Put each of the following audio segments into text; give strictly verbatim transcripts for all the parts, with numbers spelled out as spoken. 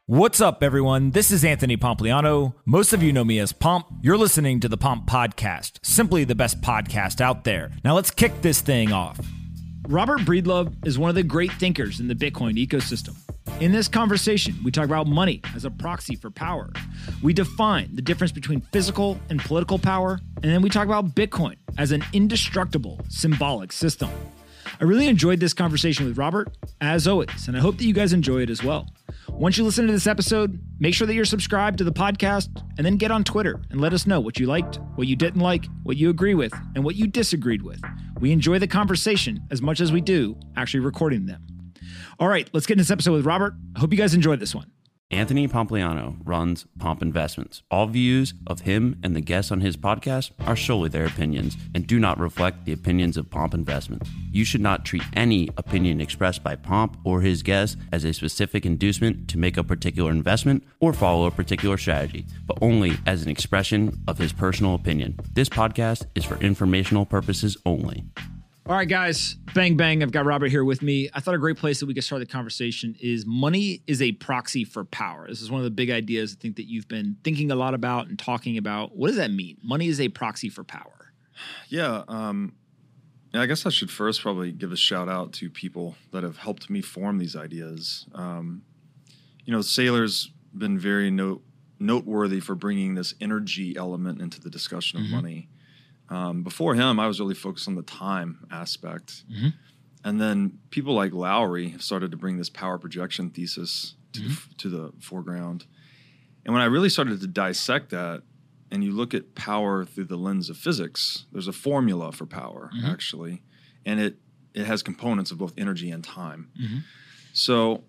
What's up, everyone? This is Anthony Pompliano. Most of you know me as Pomp. You're listening to the Pomp Podcast, simply the best podcast out there. Now let's kick this thing off. Robert Breedlove is one of the great thinkers in the Bitcoin ecosystem. In this conversation, we talk about money as a proxy for power. We define the difference between physical and political power, and then we talk about Bitcoin as an indestructible symbolic system. I really enjoyed this conversation with Robert, as always, and I hope that you guys enjoy it as well. Once you listen to this episode, make sure that you're subscribed to the podcast, and then get on Twitter and let us know what you liked, what you didn't like, what you agree with, and what you disagreed with. We enjoy the conversation as much as we do actually recording them. All right, let's get into this episode with Robert. I hope you guys enjoyed this one. Anthony Pompliano runs Pomp Investments. All views of him and the guests on his podcast are solely their opinions and do not reflect the opinions of Pomp Investments. You should not treat any opinion expressed by Pomp or his guests as a specific inducement to make a particular investment or follow a particular strategy, but only as an expression of his personal opinion. This podcast is for informational purposes only. All right, guys, bang, bang. I've got Robert here with me. I thought a great place that we could start the conversation is money is a proxy for power. This is one of the big ideas I think that you've been thinking a lot about and talking about. What does that mean? Money is a proxy for power. Yeah, um, yeah, I guess I should first probably give a shout out to people that have helped me form these ideas. Um, you know, Saylor's been very note, noteworthy for bringing this energy element into the discussion of mm-hmm. money. Um, before him, I was really focused on the time aspect. Mm-hmm. And then people like Lowry have started to bring this power projection thesis to, mm-hmm. the, to the foreground. And when I really started to dissect that, and you look at power through the lens of physics, there's a formula for power, mm-hmm. actually. And it, it has components of both energy and time. Mm-hmm. So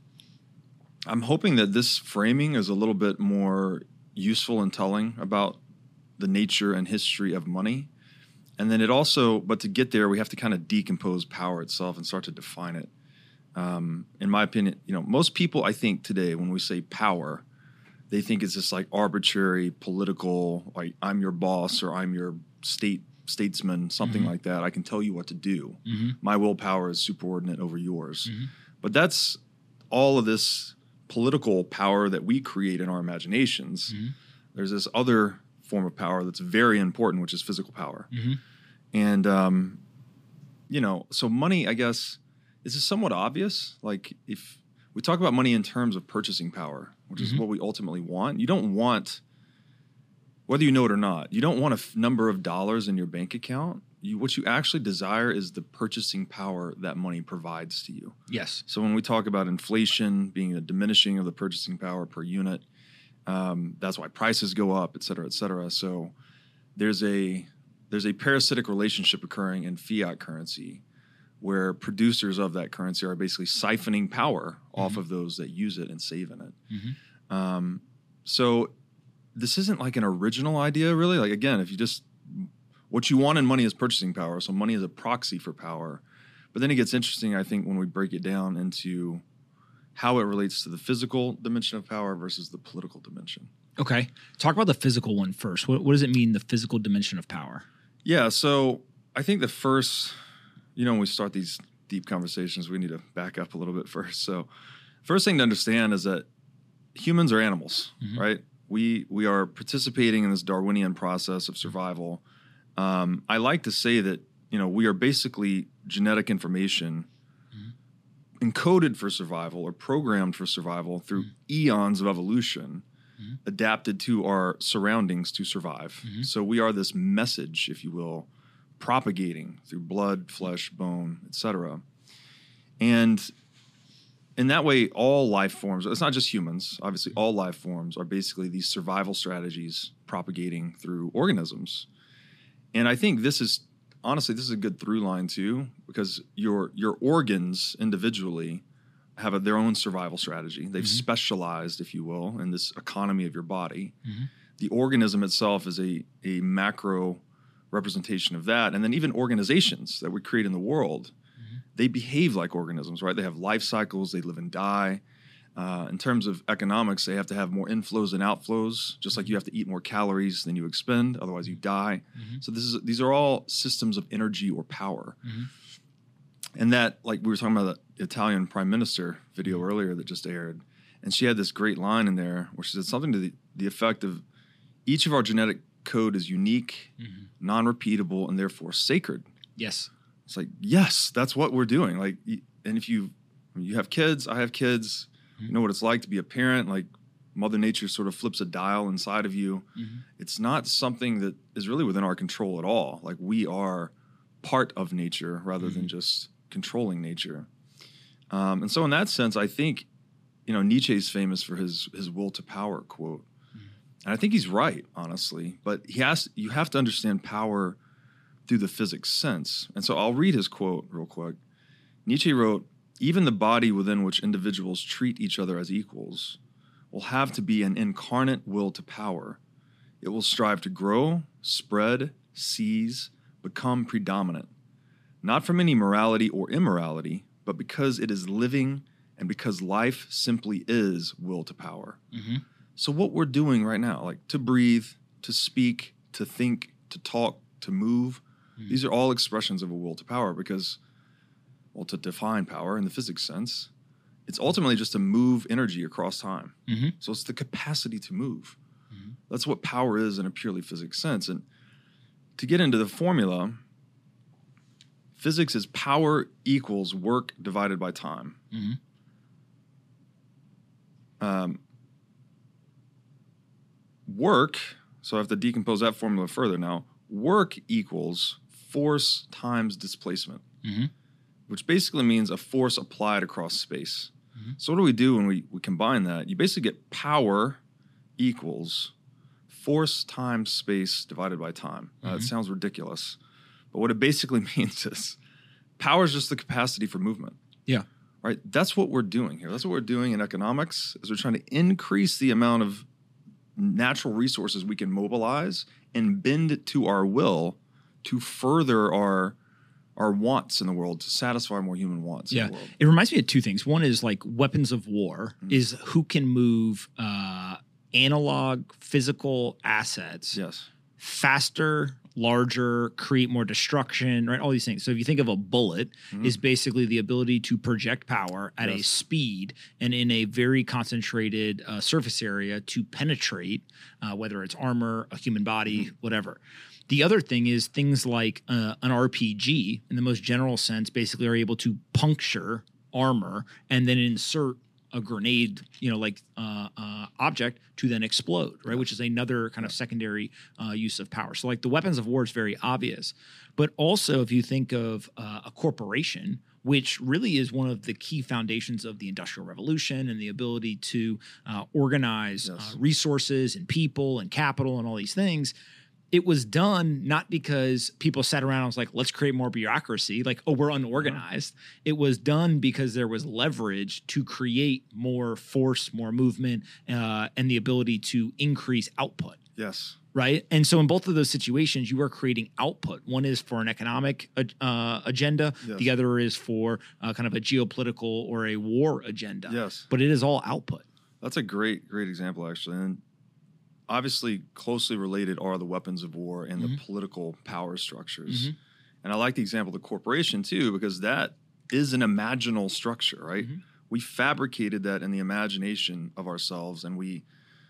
I'm hoping that this framing is a little bit more useful and telling about the nature and history of money. And then it also, but to get there, we have to kind of decompose power itself and start to define it. Um, in my opinion, you know, most people, I think today, when we say power, they think it's just like arbitrary political, like I'm your boss or I'm your state statesman, something mm-hmm. like that. I can tell you what to do. Mm-hmm. My willpower is superordinate over yours. Mm-hmm. But that's all of this political power that we create in our imaginations. Mm-hmm. There's this other form of power that's very important, which is physical power. Mm-hmm. And, um, you know, so money, I guess, is this somewhat obvious? Like if we talk about money in terms of purchasing power, which mm-hmm. is what we ultimately want, you don't want, whether you know it or not, you don't want a f- number of dollars in your bank account. You, what you actually desire is the purchasing power that money provides to you. Yes. So when we talk about inflation being a diminishing of the purchasing power per unit, Um, that's why prices go up, et cetera, et cetera. So there's a there's a parasitic relationship occurring in fiat currency where producers of that currency are basically siphoning power mm-hmm. off of those that use it and save in it. Mm-hmm. Um, so this isn't like an original idea, really. Like, again, if you just – what you want in money is purchasing power. So money is a proxy for power. But then it gets interesting, I think, when we break it down into – how it relates to the physical dimension of power versus the political dimension. Okay. Talk about the physical one first. What, what does it mean, the physical dimension of power? Yeah, so I think the first, you know, when we start these deep conversations, we need to back up a little bit first. So first thing to understand is that humans are animals, mm-hmm. right? We we are participating in this Darwinian process of survival. Um, I like to say that, you know, we are basically genetic information encoded for survival or programmed for survival through mm-hmm. eons of evolution, mm-hmm. adapted to our surroundings to survive. Mm-hmm. So we are this message, if you will, propagating through blood, flesh, bone, et cetera. And in that way, all life forms, it's not just humans, obviously all life forms are basically these survival strategies propagating through organisms. And I think this is honestly, this is a good through line too, because your your organs individually have a, their own survival strategy. They've mm-hmm. specialized, if you will, in this economy of your body. Mm-hmm. The organism itself is a, a macro representation of that. And then even organizations that we create in the world, mm-hmm. they behave like organisms, right? They have life cycles, they live and die. Uh, in terms of economics, they have to have more inflows than outflows, just like you have to eat more calories than you expend, otherwise you die. Mm-hmm. So this is these are all systems of energy or power. Mm-hmm. And that, like we were talking about the Italian prime minister video earlier that just aired, And she had this great line in there where she said something to the, the effect of, each of our genetic code is unique, mm-hmm. non-repeatable, and therefore sacred. Yes. It's like, yes, that's what we're doing. Like, and if you you have kids, I have kids, mm-hmm. you know what it's like to be a parent. Like, Mother Nature sort of flips a dial inside of you. Mm-hmm. It's not something that is really within our control at all. Like, we are part of nature rather mm-hmm. than just controlling nature. Um, and so in that sense, I think, you know, Nietzsche's famous for his his will to power quote. And I think he's right, honestly. But he has you have to understand power through the physics sense. And so I'll read his quote real quick. Nietzsche wrote, "Even the body within which individuals treat each other as equals will have to be an incarnate will to power. It will strive to grow, spread, seize, become predominant, not from any morality or immorality, but because it is living and because life simply is will to power." Mm-hmm. So what we're doing right now, like to breathe, to speak, to think, to talk, to move, mm-hmm. these are all expressions of a will to power because, well, to define power in the physics sense, it's ultimately just to move energy across time. Mm-hmm. So it's the capacity to move. Mm-hmm. That's what power is in a purely physics sense. And to get into the formula, physics is power equals work divided by time. Mm-hmm. Um, Work, so I have to decompose that formula further now. Work equals force times displacement, mm-hmm. which basically means a force applied across space. Mm-hmm. So what do we do when we, we combine that? You basically get power equals force times space divided by time. Mm-hmm. Uh, it sounds ridiculous, but what it basically means is power is just the capacity for movement. Yeah. Right? That's what we're doing here. That's what we're doing in economics is we're trying to increase the amount of natural resources we can mobilize and bend it to our will to further our our wants in the world, to satisfy more human wants yeah. in the world. It reminds me of two things. One is like weapons of war mm-hmm. is who can move uh, analog physical assets yes. faster, larger, create more destruction, right? All these things. So if you think of a bullet mm-hmm. is basically the ability to project power at yes. a speed and in a very concentrated uh, surface area to penetrate, uh, whether it's armor, a human body, mm-hmm. whatever. The other thing is things like uh, an R P G in the most general sense basically are able to puncture armor and then insert a grenade, you know, like uh, uh, object to then explode, right? Which is another kind of secondary uh, use of power. So like the weapons of war is very obvious. But also if you think of uh, a corporation, which really is one of the key foundations of the Industrial Revolution and the ability to uh, organize yes. uh, resources and people and capital and all these things, it was done not because people sat around and was like, let's create more bureaucracy, like, oh, we're unorganized. Uh-huh. It was done because there was leverage to create more force, more movement, uh, and the ability to increase output. Yes. Right? And so in both of those situations, you are creating output. One is for an economic uh, agenda. Yes. The other is for uh, kind of a geopolitical or a war agenda. Yes. But it is all output. That's a great, great example, actually. And obviously closely related are the weapons of war and mm-hmm. the political power structures. Mm-hmm. And I like the example of the corporation too, because that is an imaginal structure, right? Mm-hmm. We fabricated that in the imagination of ourselves and we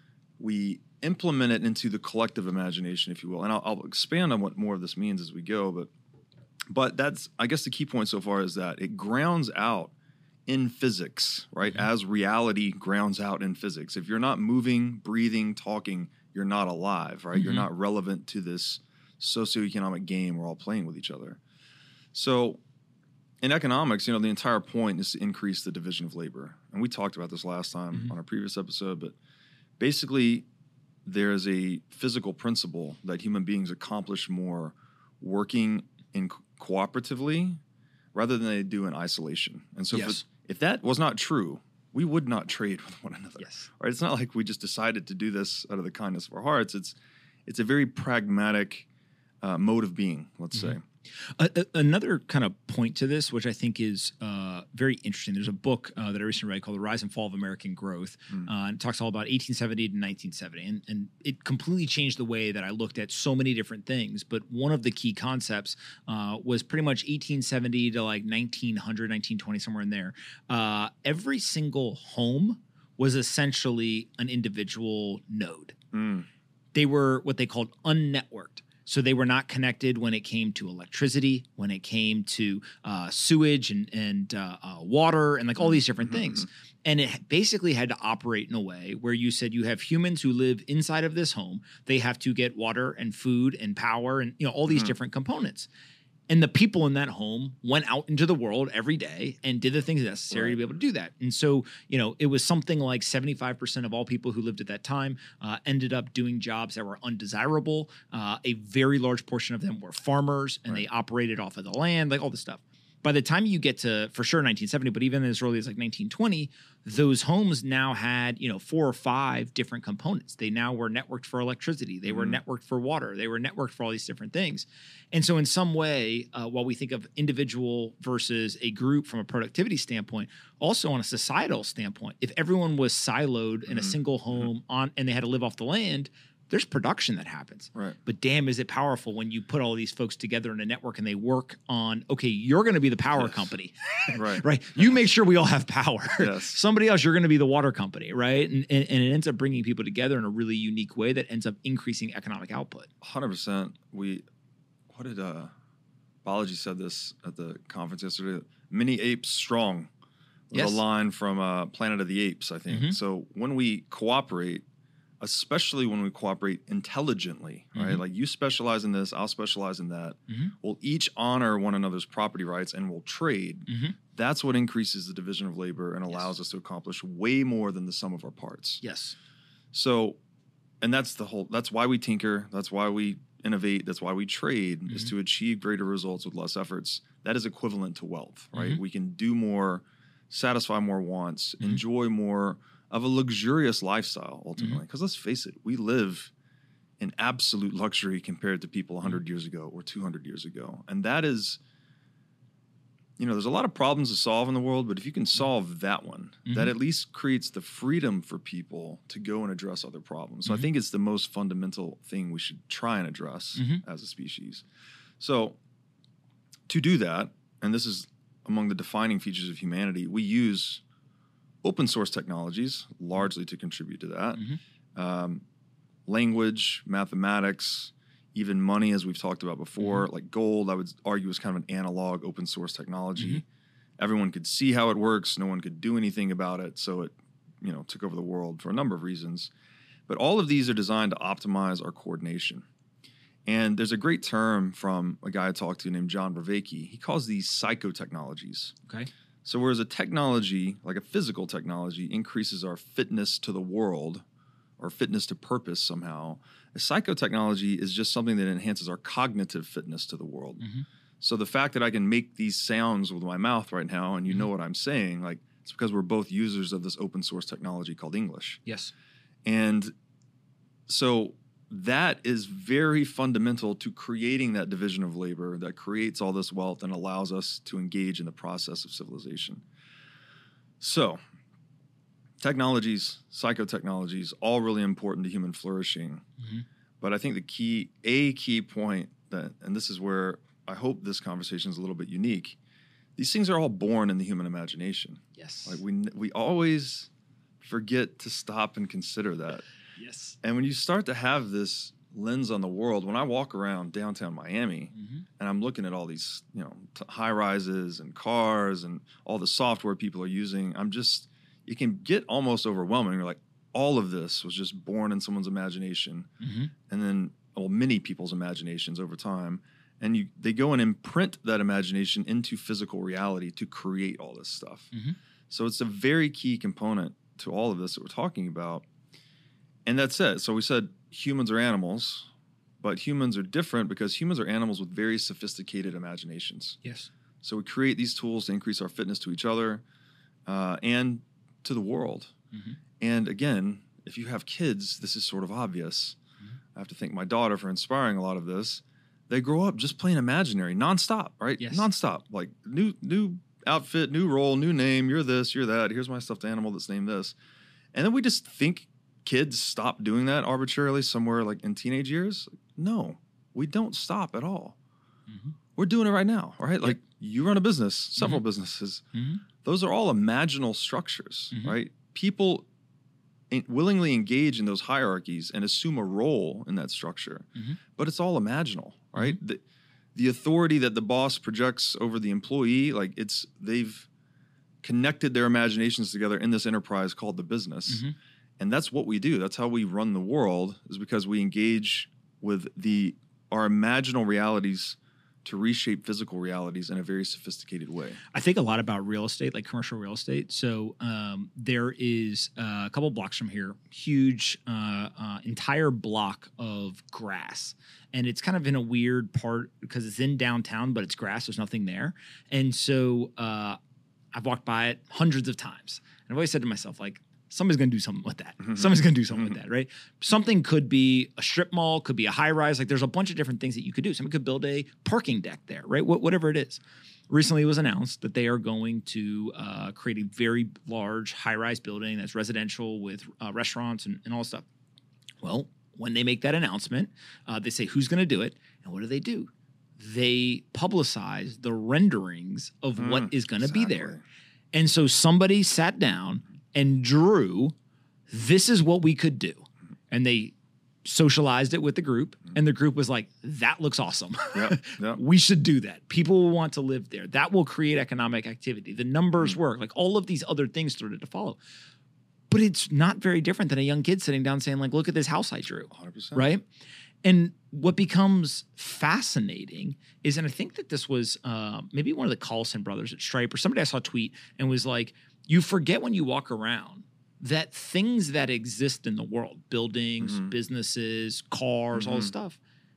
we implement it into the collective imagination, if you will. And I'll, I'll expand on what more of this means as we go, but but that's, I guess the key point so far is that it grounds out in physics, right? Mm-hmm. As reality grounds out in physics. If you're not moving, breathing, talking, you're not alive, right? Mm-hmm. You're not relevant to this socioeconomic game we're all playing with each other. So in economics, you know, the entire point is to increase the division of labor. And we talked about this last time mm-hmm. on our previous episode, but basically there's a physical principle that human beings accomplish more working in co- cooperatively rather than they do in isolation. And so yes. if, it, if that was not true, we would not trade with one another. Yes. Right? It's not like we just decided to do this out of the kindness of our hearts. It's it's a very pragmatic uh, mode of being, let's mm-hmm. say. Uh, another kind of point to this, which I think is uh, very interesting. There's a book uh, that I recently read called The Rise and Fall of American Growth. Mm. Uh, and it talks all about eighteen seventy to nineteen seventy. And, and it completely changed the way that I looked at so many different things. But one of the key concepts uh, was pretty much eighteen seventy to like nineteen hundred, nineteen twenty, somewhere in there. Uh, every single home was essentially an individual node. Mm. They were what they called unnetworked. So they were not connected when it came to electricity, when it came to uh, sewage and, and uh, uh, water and like all these different things. And it basically had to operate in a way where you said you have humans who live inside of this home. They have to get water and food and power and, you know, all these mm-hmm. different components. And the people in that home went out into the world every day and did the things necessary right. to be able to do that. And so, you know, it was something like seventy-five percent of all people who lived at that time uh, ended up doing jobs that were undesirable. Uh, a very large portion of them were farmers, and right. they operated off of the land, like all this stuff. By the time you get to, for sure, nineteen seventy, but even as early as like nineteen twenty, those homes now had, you know, four or five different components. They now were networked for electricity. They mm-hmm. were networked for water. They were networked for all these different things. And so in some way, uh, while we think of individual versus a group from a productivity standpoint, also on a societal standpoint, if everyone was siloed in mm-hmm. a single home mm-hmm. on and they had to live off the land, there's production that happens. Right. But damn, is it powerful when you put all these folks together in a network and they work on, okay, you're going to be the power yes. company. right. right. You make sure we all have power. Yes. Somebody else, you're going to be the water company. Right. And, and, and it ends up bringing people together in a really unique way that ends up increasing economic output. one hundred percent. We, what did, uh, Balaji said this at the conference yesterday, many apes strong. Was yes. a line from uh, Planet of the Apes, I think. Mm-hmm. So when we cooperate, especially when we cooperate intelligently, right? Mm-hmm. Like you specialize in this, I'll specialize in that. Mm-hmm. We'll each honor one another's property rights and we'll trade. Mm-hmm. That's what increases the division of labor and allows yes. us to accomplish way more than the sum of our parts. Yes. So, and that's the whole, that's why we tinker. That's why we innovate. That's why we trade mm-hmm. is to achieve greater results with less efforts. That is equivalent to wealth, right? Mm-hmm. We can do more, satisfy more wants, mm-hmm. enjoy more of a luxurious lifestyle ultimately. Because mm-hmm. let's face it, we live in absolute luxury compared to people one hundred mm-hmm. years ago or two hundred years ago. And that is, you know, there's a lot of problems to solve in the world, but if you can solve that one, mm-hmm. that at least creates the freedom for people to go and address other problems. So mm-hmm. I think it's the most fundamental thing we should try and address mm-hmm. as a species. So to do that, and this is among the defining features of humanity, we use open source technologies largely to contribute to that. Mm-hmm. Um, language, mathematics, even money, as we've talked about before, mm-hmm. like gold, I would argue is kind of an analog open source technology. Mm-hmm. Everyone could see how it works. No one could do anything about it. So it, you know, took over the world for a number of reasons. But all of these are designed to optimize our coordination. And there's a great term from a guy I talked to named John Vervaeke. He calls these psychotechnologies. Okay. So whereas a technology, like a physical technology, increases our fitness to the world or fitness to purpose somehow, a psychotechnology is just something that enhances our cognitive fitness to the world. Mm-hmm. So the fact that I can make these sounds with my mouth right now and you mm-hmm. know what I'm saying, like it's because we're both users of this open source technology called English. Yes. And so that is very fundamental to creating that division of labor that creates all this wealth and allows us to engage in the process of civilization. So technologies, psychotechnologies, all really important to human flourishing. Mm-hmm. But I think the key, a key point that, and this is where I hope this conversation is a little bit unique, these things are all born in the human imagination. Yes. Like we we always forget to stop and consider that. Yes. And when you start to have this lens on the world, when I walk around downtown Miami mm-hmm. and I'm looking at all these, you know, t- high rises and cars and all the software people are using, I'm just, it can get almost overwhelming. You're like, all of this was just born in someone's imagination mm-hmm. and then, well, many people's imaginations over time. And you, they go and imprint that imagination into physical reality to create all this stuff. Mm-hmm. So it's a very key component to all of this that we're talking about. And that's it. So we said humans are animals, but humans are different because humans are animals with very sophisticated imaginations. Yes. So we create these tools to increase our fitness to each other uh, and to the world. Mm-hmm. And again, if you have kids, this is sort of obvious. Mm-hmm. I have to thank my daughter for inspiring a lot of this. They grow up just playing imaginary, nonstop, right? Yes. Nonstop. Like new new outfit, new role, new name. You're this, you're that. Here's my stuffed animal that's named this. And then we just think kids stop doing that arbitrarily somewhere like in teenage years. No, we don't stop at all. Mm-hmm. We're doing it right now, right? Yep. Like you run a business, several mm-hmm. businesses. Mm-hmm. Those are all imaginal structures, mm-hmm. right? People en- willingly engage in those hierarchies and assume a role in that structure. Mm-hmm. But it's all imaginal, right? Mm-hmm. The, the authority that the boss projects over the employee, like it's they've connected their imaginations together in this enterprise called the business. Mm-hmm. And that's what we do. That's how we run the world, is because we engage with the our imaginal realities to reshape physical realities in a very sophisticated way. I think a lot about real estate, like commercial real estate. So um, there is uh, a couple blocks from here, huge uh, uh, entire block of grass. And it's kind of in a weird part because it's in downtown, but it's grass. There's nothing there. And so uh, I've walked by it hundreds of times. And I've always said to myself, like, somebody's going to do something with that. Mm-hmm. Somebody's going to do something mm-hmm. with that, right? Something could be a strip mall, could be a high rise. Like there's a bunch of different things that you could do. Someone could build a parking deck there, right? Wh- whatever it is. Recently it was announced that they are going to uh, create a very large high rise building that's residential with uh, restaurants and, and all stuff. Well, when they make that announcement, uh, they say who's going to do it. And what do they do? They publicize the renderings of mm, what is going to exactly. be there. And so somebody sat down and drew, this is what we could do. And they socialized it with the group, and the group was like, that looks awesome. Yep, yep. We should do that. People will want to live there. That will create economic activity. The numbers mm-hmm. work. Like all of these other things started to follow. But it's not very different than a young kid sitting down saying, like, look at this house I drew. one hundred percent. Right? And what becomes fascinating is, and I think that this was uh, maybe one of the Carlson brothers at Stripe, or somebody I saw tweet and was like, you forget when you walk around that things that exist in the world, buildings, mm-hmm. businesses, cars, mm-hmm. all this stuff,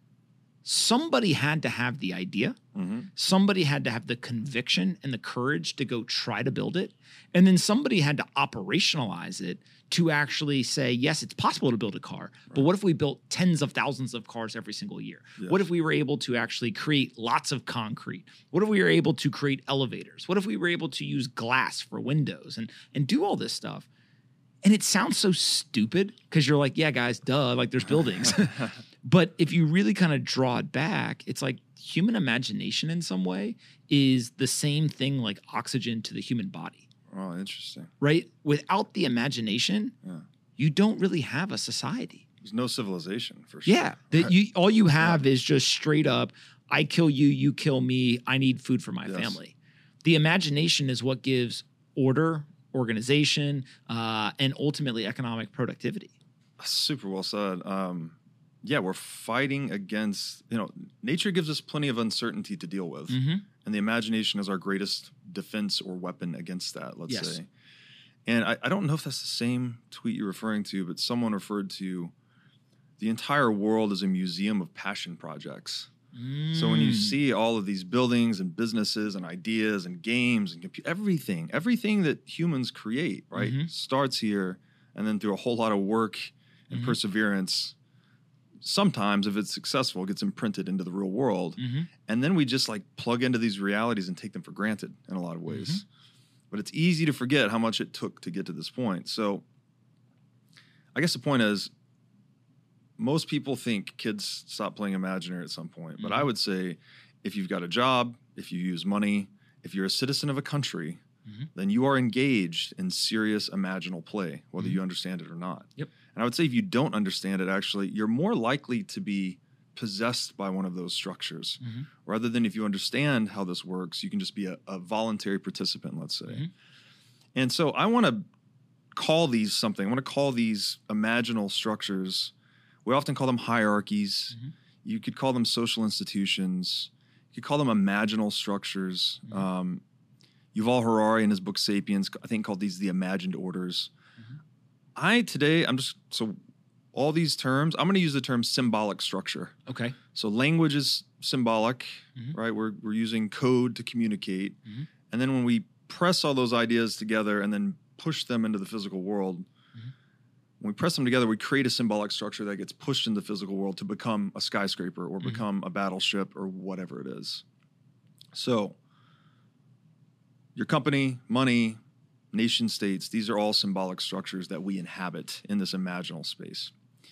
somebody had to have the idea. Mm-hmm. Somebody had to have the conviction and the courage to go try to build it. And then somebody had to operationalize it to actually say, yes, it's possible to build a car, right. but what if we built tens of thousands of cars every single year? Yes. What if we were able to actually create lots of concrete? What if we were able to create elevators? What if we were able to use glass for windows and, and do all this stuff? And it sounds so stupid because you're like, yeah, guys, duh, like there's buildings. But if you really kind of draw it back, it's like human imagination in some way is the same thing like oxygen to the human body. Oh, interesting. Right? Without the imagination, yeah. you don't really have a society. There's no civilization, for sure. Yeah. The, you, all you have yeah. is just straight up, I kill you, you kill me, I need food for my yes. family. The imagination is what gives order, organization, uh, and ultimately economic productivity. Super well said. Um, yeah, we're fighting against, you know, nature gives us plenty of uncertainty to deal with. Mm-hmm. And the imagination is our greatest defense or weapon against that, let's yes. say. And I, I don't know if that's the same tweet you're referring to, but someone referred to the entire world as a museum of passion projects. Mm. So when you see all of these buildings and businesses and ideas and games and compu- everything, everything that humans create, right, mm-hmm. starts here, and then through a whole lot of work and mm-hmm. perseverance, sometimes if it's successful, it gets imprinted into the real world. Mm-hmm. And then we just like plug into these realities and take them for granted in a lot of ways. Mm-hmm. But it's easy to forget how much it took to get to this point. So I guess the point is, most people think kids stop playing imaginary at some point. But mm-hmm. I would say if you've got a job, if you use money, if you're a citizen of a country, mm-hmm. then you are engaged in serious imaginal play, whether mm-hmm. you understand it or not. Yep. And I would say if you don't understand it, actually, you're more likely to be possessed by one of those structures. Mm-hmm. Rather than if you understand how this works, you can just be a, a voluntary participant, let's say. Mm-hmm. And so I want to call these something. I want to call these imaginal structures. We often call them hierarchies. Mm-hmm. You could call them social institutions. You could call them imaginal structures. Mm-hmm. Um, Yuval Harari in his book Sapiens, I think called these the imagined orders. Mm-hmm. I today, I'm just, so all these terms, I'm going to use the term symbolic structure. Okay. So language is symbolic, mm-hmm. right? We're, we're using code to communicate. Mm-hmm. And then when we press all those ideas together and then push them into the physical world, mm-hmm. when we press them together, we create a symbolic structure that gets pushed in the physical world to become a skyscraper or mm-hmm. become a battleship or whatever it is. So your company, money, nation states, these are all symbolic structures that we inhabit in this imaginal space.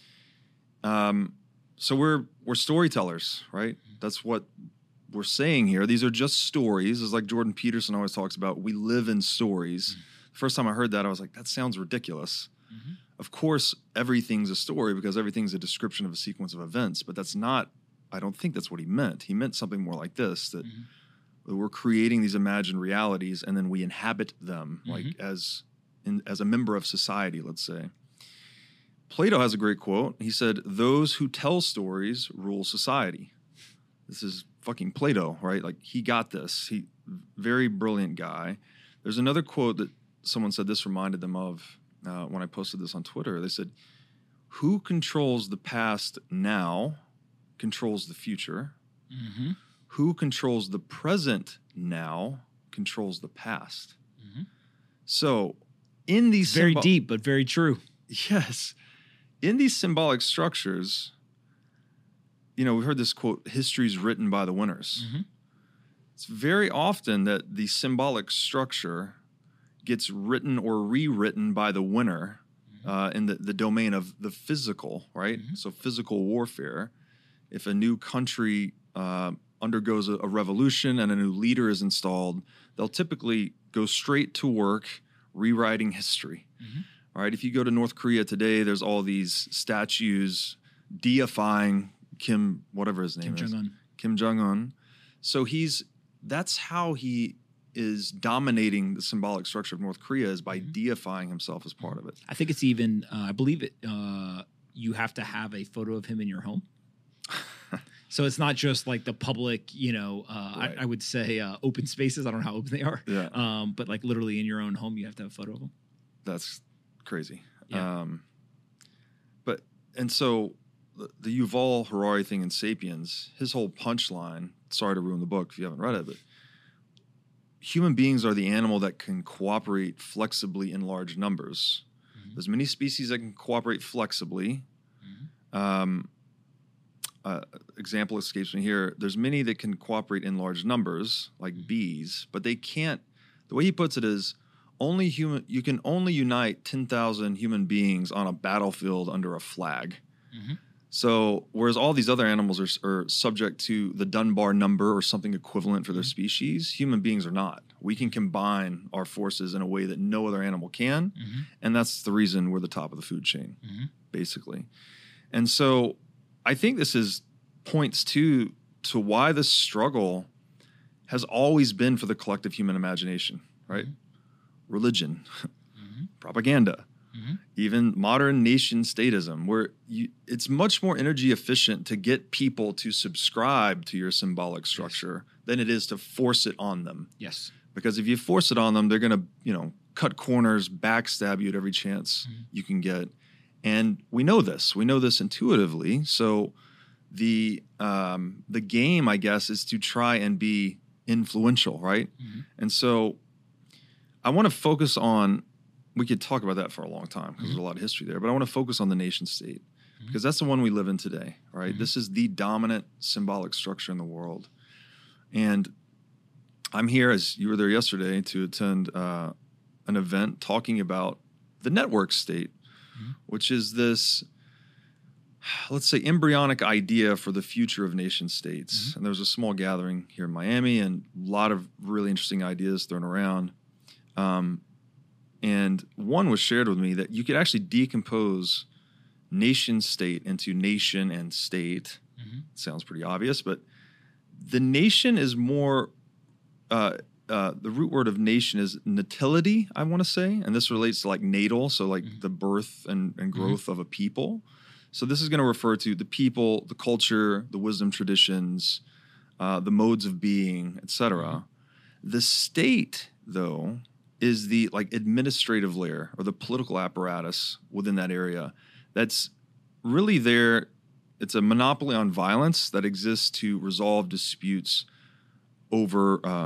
Um, so we're we're storytellers, right? Mm-hmm. That's what we're saying here. These are just stories. It's like Jordan Peterson always talks about, we live in stories. Mm-hmm. The first time I heard that, I was like, that sounds ridiculous. Mm-hmm. of course, everything's a story because everything's a description of a sequence of events, but that's not, I don't think that's what he meant. He meant something more like this, that mm-hmm. we're creating these imagined realities and then we inhabit them, mm-hmm. like as in, as a member of society, let's say. Plato has a great quote. He said, "Those who tell stories rule society." This is fucking Plato, right? Like, he got this. He, very brilliant guy. There's another quote that someone said this reminded them of uh, when I posted this on Twitter. They said, "Who controls the past now controls the future. Mm-hmm. Who controls the present now controls the past." Mm-hmm. So in these... Very symbo- deep, but very true. Yes. In these symbolic structures, you know, we heard this quote, "History's written by the winners." Mm-hmm. It's very often that the symbolic structure gets written or rewritten by the winner mm-hmm. uh, in the, the domain of the physical, right? Mm-hmm. So physical warfare. If a new country uh, undergoes a, a revolution and a new leader is installed, they'll typically go straight to work rewriting history. Mm-hmm. All right, if you go to North Korea today, there's all these statues deifying Kim, whatever his name Kim is. Jong-un. Kim Jong-un. So he's, that's how he is dominating the symbolic structure of North Korea, is by mm-hmm. deifying himself as part of it. I think it's even, uh, I believe it, uh, you have to have a photo of him in your home. So it's not just like the public, you know, uh, right. I, I would say uh, open spaces. I don't know how open they are. Yeah. Um, but like literally in your own home, you have to have a photo of him. That's crazy. Yeah. Um, but, and so the, the Yuval Harari thing in Sapiens, his whole punchline, sorry to ruin the book if you haven't read it, but human beings are the animal that can cooperate flexibly in large numbers. Mm-hmm. There's many species that can cooperate flexibly. Mm-hmm. Um, uh, example escapes me here. There's many that can cooperate in large numbers, like mm-hmm. bees, but they can't. The way he puts it is, only human. You can only unite ten thousand human beings on a battlefield under a flag. Mm-hmm. So, whereas all these other animals are, are subject to the Dunbar number or something equivalent for their species, human beings are not. We can combine our forces in a way that no other animal can, mm-hmm. and that's the reason we're the top of the food chain, mm-hmm. basically. And so, I think this is points to to why this struggle has always been for the collective human imagination, right? Mm-hmm. Religion, mm-hmm. propaganda. Mm-hmm. Even modern nation statism, where you, it's much more energy efficient to get people to subscribe to your symbolic structure yes. than it is to force it on them. Yes. Because if you force it on them, they're going to, you know, cut corners, backstab you at every chance mm-hmm. you can get. And we know this. We know this intuitively. So the um, the game, I guess, is to try and be influential, right? Mm-hmm. And so I want to focus on, we could talk about that for a long time because mm-hmm. there's a lot of history there, but I want to focus on the nation state mm-hmm. because that's the one we live in today, right? Mm-hmm. This is the dominant symbolic structure in the world. And I'm here, as you were there yesterday, to attend uh, an event talking about the network state, mm-hmm. which is this, let's say, embryonic idea for the future of nation states. Mm-hmm. And there was a small gathering here in Miami and a lot of really interesting ideas thrown around. Um, and one was shared with me that you could actually decompose nation state into nation and state. Mm-hmm. Sounds pretty obvious, but the nation is more, uh, uh, the root word of nation is natality, I want to say. And this relates to like natal, so like mm-hmm. the birth and, and growth mm-hmm. of a people. So this is going to refer to the people, the culture, the wisdom traditions, uh, the modes of being, et cetera. Mm-hmm. The state, though, is the like administrative layer or the political apparatus within that area that's really there. It's a monopoly on violence that exists to resolve disputes over uh,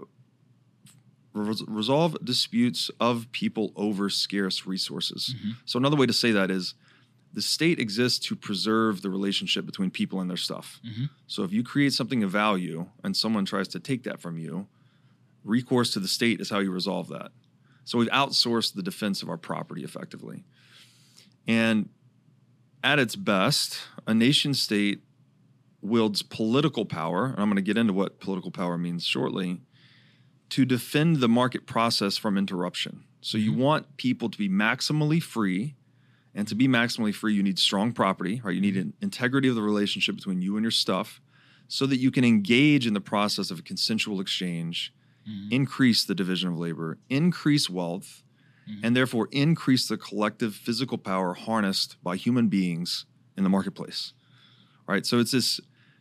res- resolve disputes of people over scarce resources. Mm-hmm. So another way to say that is the state exists to preserve the relationship between people and their stuff. Mm-hmm. So if you create something of value and someone tries to take that from you, recourse to the state is how you resolve that. So we've outsourced the defense of our property effectively. And at its best, a nation state wields political power, and I'm going to get into what political power means shortly, to defend the market process from interruption. So you want people to be maximally free And to be maximally free, you need strong property, right? You need an integrity of the relationship between you and your stuff so that you can engage in the process of a consensual exchange, mm-hmm. increase the division of labor, increase wealth, mm-hmm. and therefore increase the collective physical power harnessed by human beings in the marketplace, right? So it's this,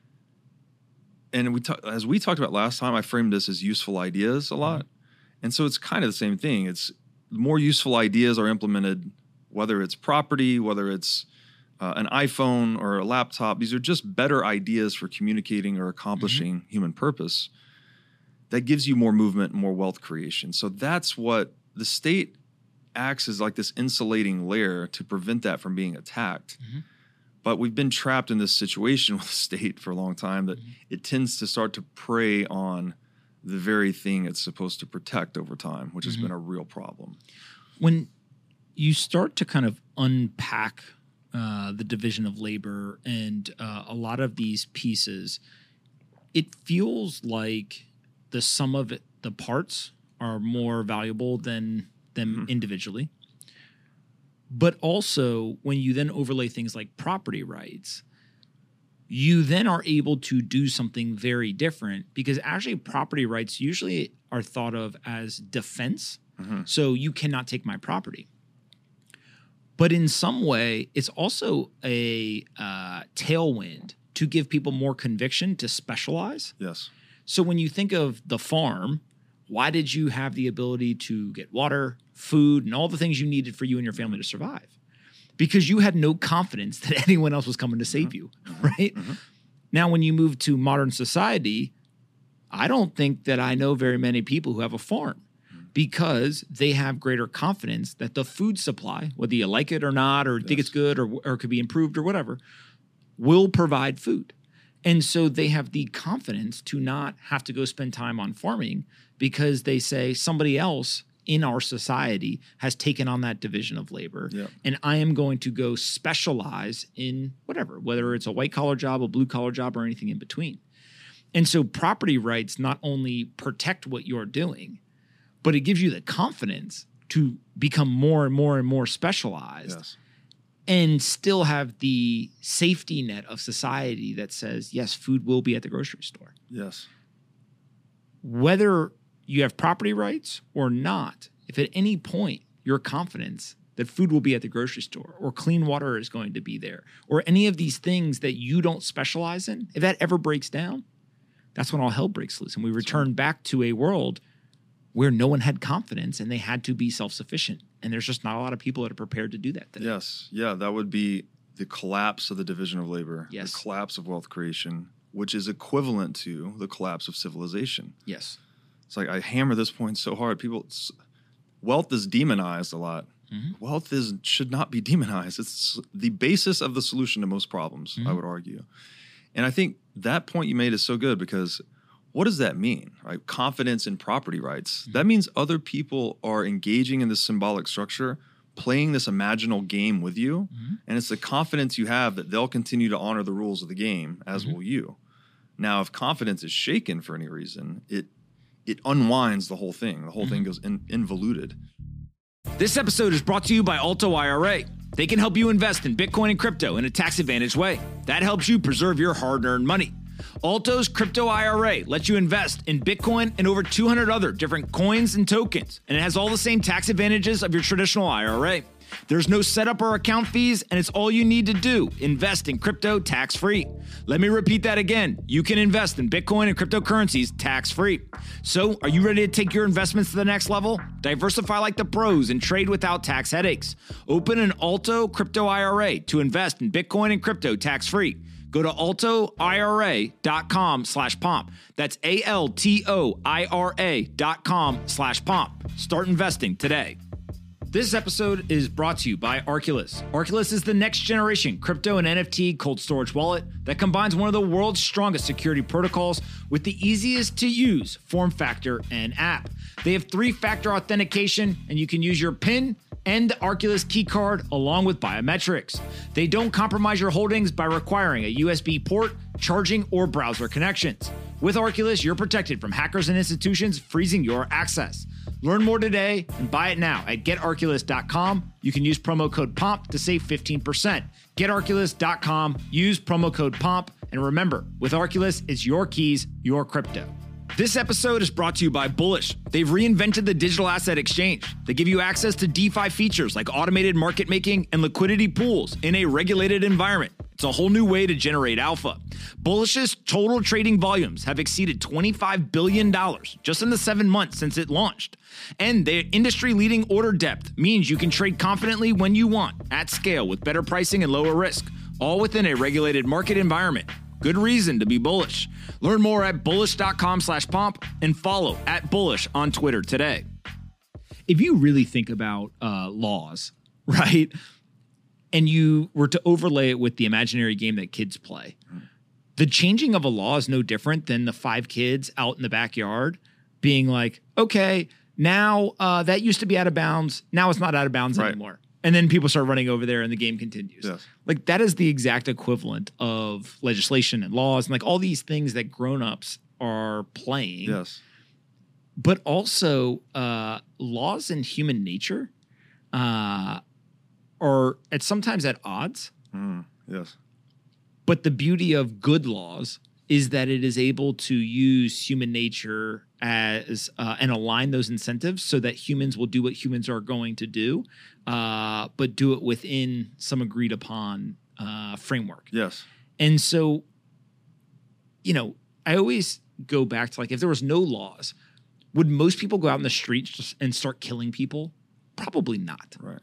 and we ta- as we talked about last time, I framed this as useful ideas a lot. Mm-hmm. And so it's kind of the same thing. It's more useful ideas are implemented, whether it's property, whether it's uh, an iPhone or a laptop. These are just better ideas for communicating or accomplishing mm-hmm. human purpose. That gives you more movement, more wealth creation. So that's what the state acts as, like this insulating layer to prevent that from being attacked. Mm-hmm. But we've been trapped in this situation with the state for a long time that mm-hmm. it tends to start to prey on the very thing it's supposed to protect over time, which mm-hmm. has been a real problem. When you start to kind of unpack uh, the division of labor and uh, a lot of these pieces, it feels like the sum of it, the parts are more valuable than them mm-hmm. individually. But also, when you then overlay things like property rights, you then are able to do something very different, because actually property rights usually are thought of as defense. Mm-hmm. So you cannot take my property. But in some way, it's also a uh, tailwind to give people more conviction to specialize. Yes. So when you think of the farm, why did you have the ability to get water, food, and all the things you needed for you and your family to survive? Because you had no confidence that anyone else was coming to save mm-hmm. you, right? Mm-hmm. Now, when you move to modern society, I don't think that I know very many people who have a farm, because they have greater confidence that the food supply, whether you like it or not, or yes. think it's good or, or could be improved or whatever, will provide food. And so they have the confidence to not have to go spend time on farming, because they say somebody else in our society has taken on that division of labor. Yep. And I am going to go specialize in whatever, whether it's a white collar job, a blue collar job, or anything in between. And so property rights not only protect what you're doing, but it gives you the confidence to become more and more and more specialized. Yes. And still have the safety net of society that says, yes, food will be at the grocery store. Yes. Whether you have property rights or not, if at any point your confidence that food will be at the grocery store or clean water is going to be there, or any of these things that you don't specialize in, if that ever breaks down, that's when all hell breaks loose. And we return back to a world where no one had confidence and they had to be self-sufficient. And there's just not a lot of people that are prepared to do that today. Yes. Yeah, that would be the collapse of the division of labor, yes. the collapse of wealth creation, which is equivalent to the collapse of civilization. Yes. It's like I hammer this point so hard. People, wealth is demonized a lot. Mm-hmm. Wealth is should not be demonized. It's the basis of the solution to most problems, mm-hmm. I would argue. And I think that point you made is so good, because what does that mean, right? Confidence in property rights. Mm-hmm. That means other people are engaging in this symbolic structure, playing this imaginal game with you. Mm-hmm. And it's the confidence you have that they'll continue to honor the rules of the game, as mm-hmm. will you. Now, if confidence is shaken for any reason, it it unwinds the whole thing. The whole mm-hmm. thing goes in, involuted. This episode is brought to you by Alto I R A. They can help you invest in Bitcoin and crypto in a tax-advantaged way. That helps you preserve your hard-earned money. Alto's Crypto I R A lets you invest in Bitcoin and over two hundred other different coins and tokens, and it has all the same tax advantages of your traditional I R A. There's no setup or account fees, and it's all you need to do. Invest in crypto tax-free. Let me repeat that again. You can invest in Bitcoin and cryptocurrencies tax-free. So, are you ready to take your investments to the next level? Diversify like the pros and trade without tax headaches. Open an Alto Crypto I R A to invest in Bitcoin and crypto tax-free. Go to altoira.com slash pomp. That's A-L-T-O-I-R-A dot com slash pomp. Start investing today. This episode is brought to you by Arculus. Arculus is the next generation crypto and N F T cold storage wallet that combines one of the world's strongest security protocols with the easiest to use form factor and app. They have three-factor authentication, and you can use your PIN and the Arculus key card along with biometrics. They don't compromise your holdings by requiring a U S B port, charging, or browser connections. With Arculus, you're protected from hackers and institutions freezing your access. Learn more today and buy it now at get arculus dot com. You can use promo code POMP to save fifteen percent. get arculus dot com, use promo code POMP, and remember, with Arculus, it's your keys, your crypto. This episode is brought to you by Bullish. They've reinvented the digital asset exchange. They give you access to DeFi features like automated market making and liquidity pools in a regulated environment. It's a whole new way to generate alpha. Bullish's total trading volumes have exceeded twenty-five billion dollars just in the seven months since it launched. And their industry-leading order depth means you can trade confidently when you want, at scale, with better pricing and lower risk, all within a regulated market environment. Good reason to be bullish. Learn more at bullish dot com slash pomp and follow at bullish on Twitter today. If you really think about uh, laws, right, and you were to overlay it with the imaginary game that kids play, the changing of a law is no different than the five kids out in the backyard being like, okay, now uh, that used to be out of bounds. Now it's not out of bounds Right. anymore. And then people start running over there and the game continues. Yes. Like that is the exact equivalent of legislation and laws and like all these things that grownups are playing. Yes. But also uh, laws and human nature uh, are at sometimes at odds. Mm, yes. But the beauty of good laws is that it is able to use human nature as uh, and align those incentives so that humans will do what humans are going to do, uh, but do it within some agreed upon uh, framework. Yes. And so, you know, I always go back to like, if there was no laws, would most people go out in the streets just and start killing people? Probably not. Right.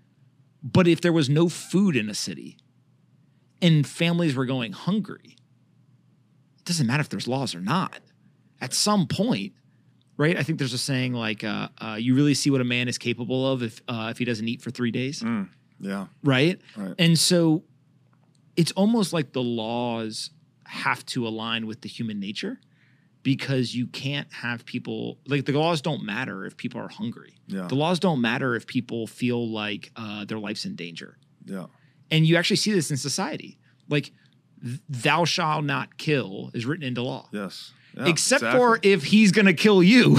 But if there was no food in a city and families were going hungry, it doesn't matter if there's laws or not. At some point, right? I think there's a saying like, uh, uh, you really see what a man is capable of if uh, if he doesn't eat for three days, Mm, yeah. right? Right. And so it's almost like the laws have to align with the human nature because you can't have people, like the laws don't matter if people are hungry. Yeah. The laws don't matter if people feel like uh, their life's in danger. Yeah. And you actually see this in society. Like, th- thou shalt not kill is written into law. Yes. Yeah, Except exactly. for if he's going to kill you,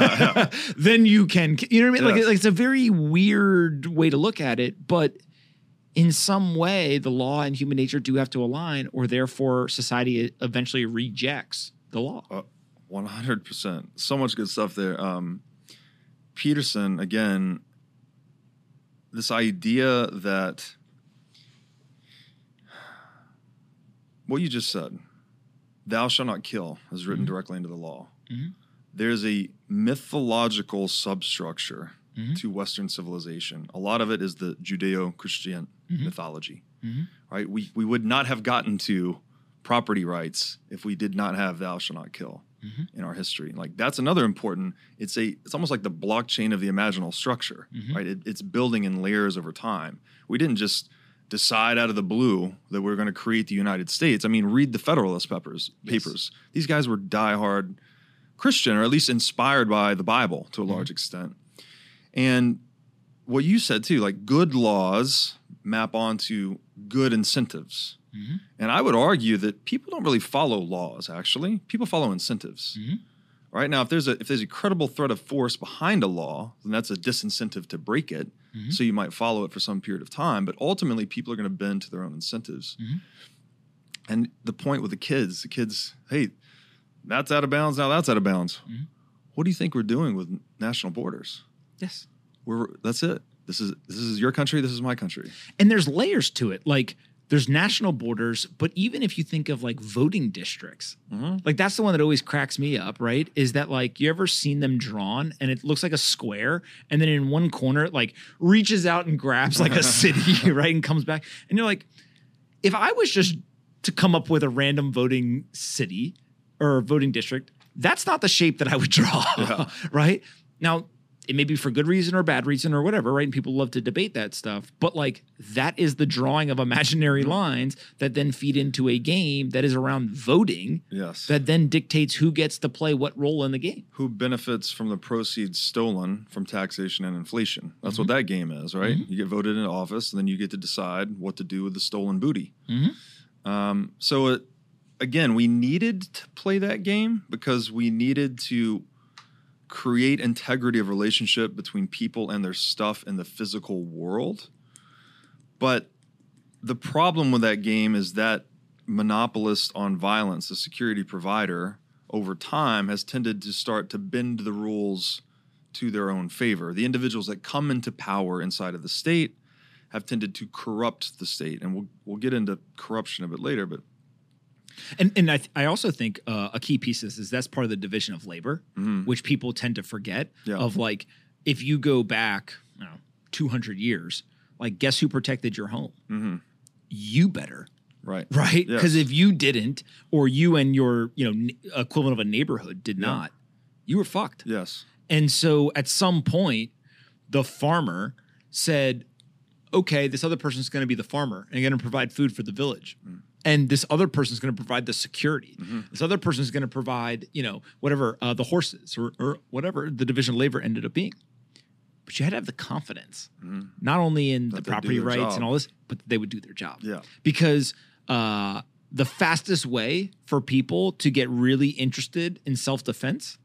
then you can, you know what I mean? Like, Yes. like, it's a very weird way to look at it, but in some way, the law and human nature do have to align, or therefore society eventually rejects the law. Uh, one hundred percent. So much good stuff there. Um, Peterson, again, this idea that what you just said, thou shalt not kill, is written Mm-hmm. directly into the law. Mhm. There's a mythological substructure Mhm. to Western civilization. A lot of it is the Judeo-Christian Mhm. mythology, Mhm. right? We we would not have gotten to property rights if we did not have thou shalt not kill Mhm. in our history. Like that's another important. It's a. It's almost like the blockchain of the imaginal structure, Mhm. right? It, it's building in layers over time. We didn't just decide out of the blue that we're going to create the United States. I mean, read the Federalist Papers. Yes. Papers. These guys were diehard Christian, or at least inspired by the Bible to a large extent. And what you said too, like good laws map onto good incentives. Mhm. And I would argue that people don't really follow laws, actually. People follow incentives. Mhm. Right now, if there's a if there's a credible threat of force behind a law, then that's a disincentive to break it. Mhm. So you might follow it for some period of time, but ultimately people are going to bend to their own incentives. Mhm. And the point with the kids, the kids, hey, that's out of bounds, now that's out of bounds. Mhm. What do you think we're doing with national borders? Yes. We're that's it. This is this is your country, this is my country. And there's layers to it. Like there's national borders, but even if you think of like voting districts, Mhm. like that's the one that always cracks me up, right? Is that like you ever seen them drawn and it looks like a square, and then in one corner it like reaches out and grabs like a city, right? And comes back. And you're like, if I was just to come up with a random voting city or voting district, that's not the shape that I would draw, Yeah. right? Now, it may be for good reason or bad reason or whatever, right? And people love to debate that stuff. But like that is the drawing of imaginary lines that then feed into a game that is around voting Yes. that then dictates who gets to play what role in the game. Who benefits from the proceeds stolen from taxation and inflation? That's what that game is, right? You get voted into office, and then you get to decide what to do with the stolen booty. Mhm. Um, so, it, again, we needed to play that game because we needed to create integrity of relationship between people and their stuff in the physical world. But the problem with that game is that monopolist on violence, the security provider, over time has tended to start to bend the rules to their own favor. The individuals that come into power inside of the state have tended to corrupt the state. And we'll we'll get into corruption a bit later, but And and I th- I also think uh, a key piece of this is that's part of the division of labor, mm-hmm. which people tend to forget. Yeah. Of like, if you go back, I don't know, two hundred years, like guess who protected your home? mm-hmm. You better, right, right? Yes. Because if you didn't, or you and your you know n- equivalent of a neighborhood did Yeah. not, you were fucked. Yes. And so at some point, the farmer said, okay, this other person's going to be the farmer and going to provide food for the village. Mm. And this other person's going to provide the security. Mm-hmm. This other person's going to provide, you know, whatever, uh, the horses or, or whatever the division of labor ended up being. But you had to have the confidence, mm-hmm. not only in that the property rights job. and all this, but they would do their job. Yeah. Because uh, the fastest way for people to get really interested in self-defense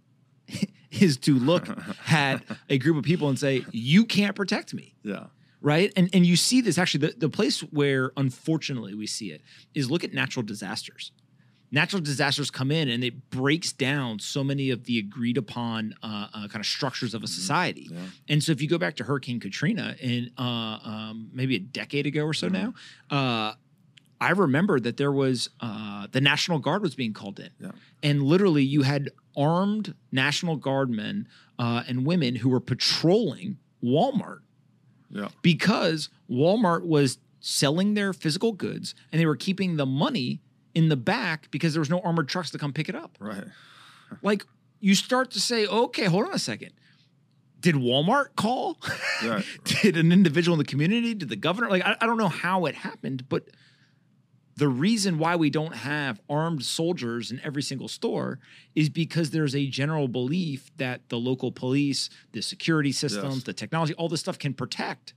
is to look at a group of people and say, you can't protect me. Yeah. Right. And and you see this actually, the, the place where unfortunately we see it is look at natural disasters. Natural disasters come in and it breaks down so many of the agreed upon uh, uh, kind of structures of a society. Yeah. And so if you go back to Hurricane Katrina in uh, um, maybe a decade ago or so mm-hmm. now, uh, I remember that there was uh, the National Guard was being called in. Yeah. And literally you had armed National Guardmen uh, and women who were patrolling Walmart. Yeah. Because Walmart was selling their physical goods and they were keeping the money in the back because there was no armored trucks to come pick it up. Right. Like you start to say, okay, hold on a second. Did Walmart call? Right. Did an individual in the community? Did the governor? Like, I, I don't know how it happened, but the reason why we don't have armed soldiers in every single store is because there's a general belief that the local police, the security systems, Yes. the technology, all this stuff can protect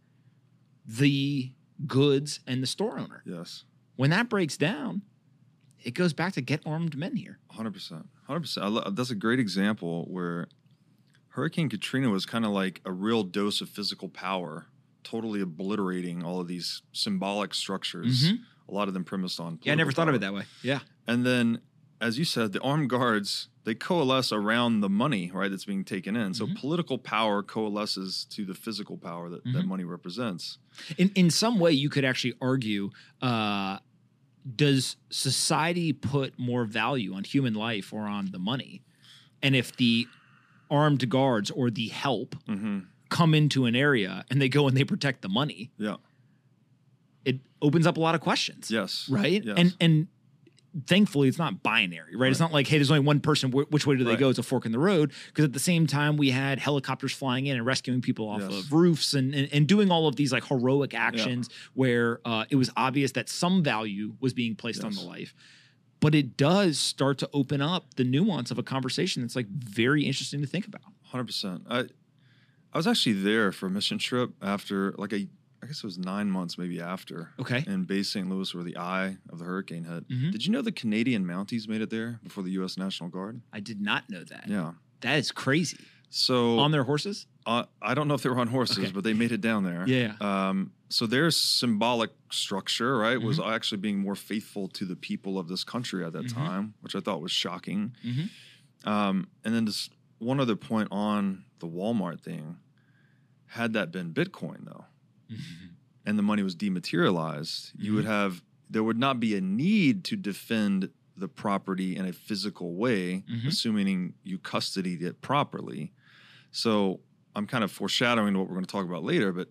the goods and the store owner. Yes. When that breaks down, it goes back to get armed men here. one hundred percent. one hundred percent. I lo- that's a great example where Hurricane Katrina was kind of like a real dose of physical power, totally obliterating all of these symbolic structures. Mm-hmm. A lot of them premised on Yeah, I never thought power. of it that way. Yeah. And then, as you said, the armed guards, they coalesce around the money, right, that's being taken in. So Mm-hmm. political power coalesces to the physical power that, Mm-hmm. that money represents. In in some way, you could actually argue, uh, does society put more value on human life or on the money? And if the armed guards or the help Mm-hmm. come into an area and they go and they protect the money, Yeah. it opens up a lot of questions. Yes. Right? Yes. And and thankfully, it's not binary, right? It's not like, hey, there's only one person. Wh- which way do they Right. go? It's a fork in the road. Because at the same time, we had helicopters flying in and rescuing people off Yes. of roofs and, and and doing all of these like heroic actions where uh, it was obvious that some value was being placed on Yes. the life. But it does start to open up the nuance of a conversation that's like very interesting to think about. one hundred percent. I I was actually there for a mission trip after, like, a, I guess it was nine months maybe after. Okay. In Bay Saint Louis, where the eye of the hurricane hit. Mhm. Did you know the Canadian Mounties made it there before the U S National Guard? I did not know that. Yeah. That is crazy. So On their horses? uh, I don't know if they were on horses, Okay. but they made it down there. Yeah. Um, so their symbolic structure, right, was Mm-hmm. actually being more faithful to the people of this country at that Mhm. time, which I thought was shocking. Mhm. Um, and then just one other point on the Walmart thing. Had that been Bitcoin, though, and the money was dematerialized, you Mm-hmm. would have, there would not be a need to defend the property in a physical way, Mhm. assuming you custodied it properly. So I'm kind of foreshadowing what we're going to talk about later, but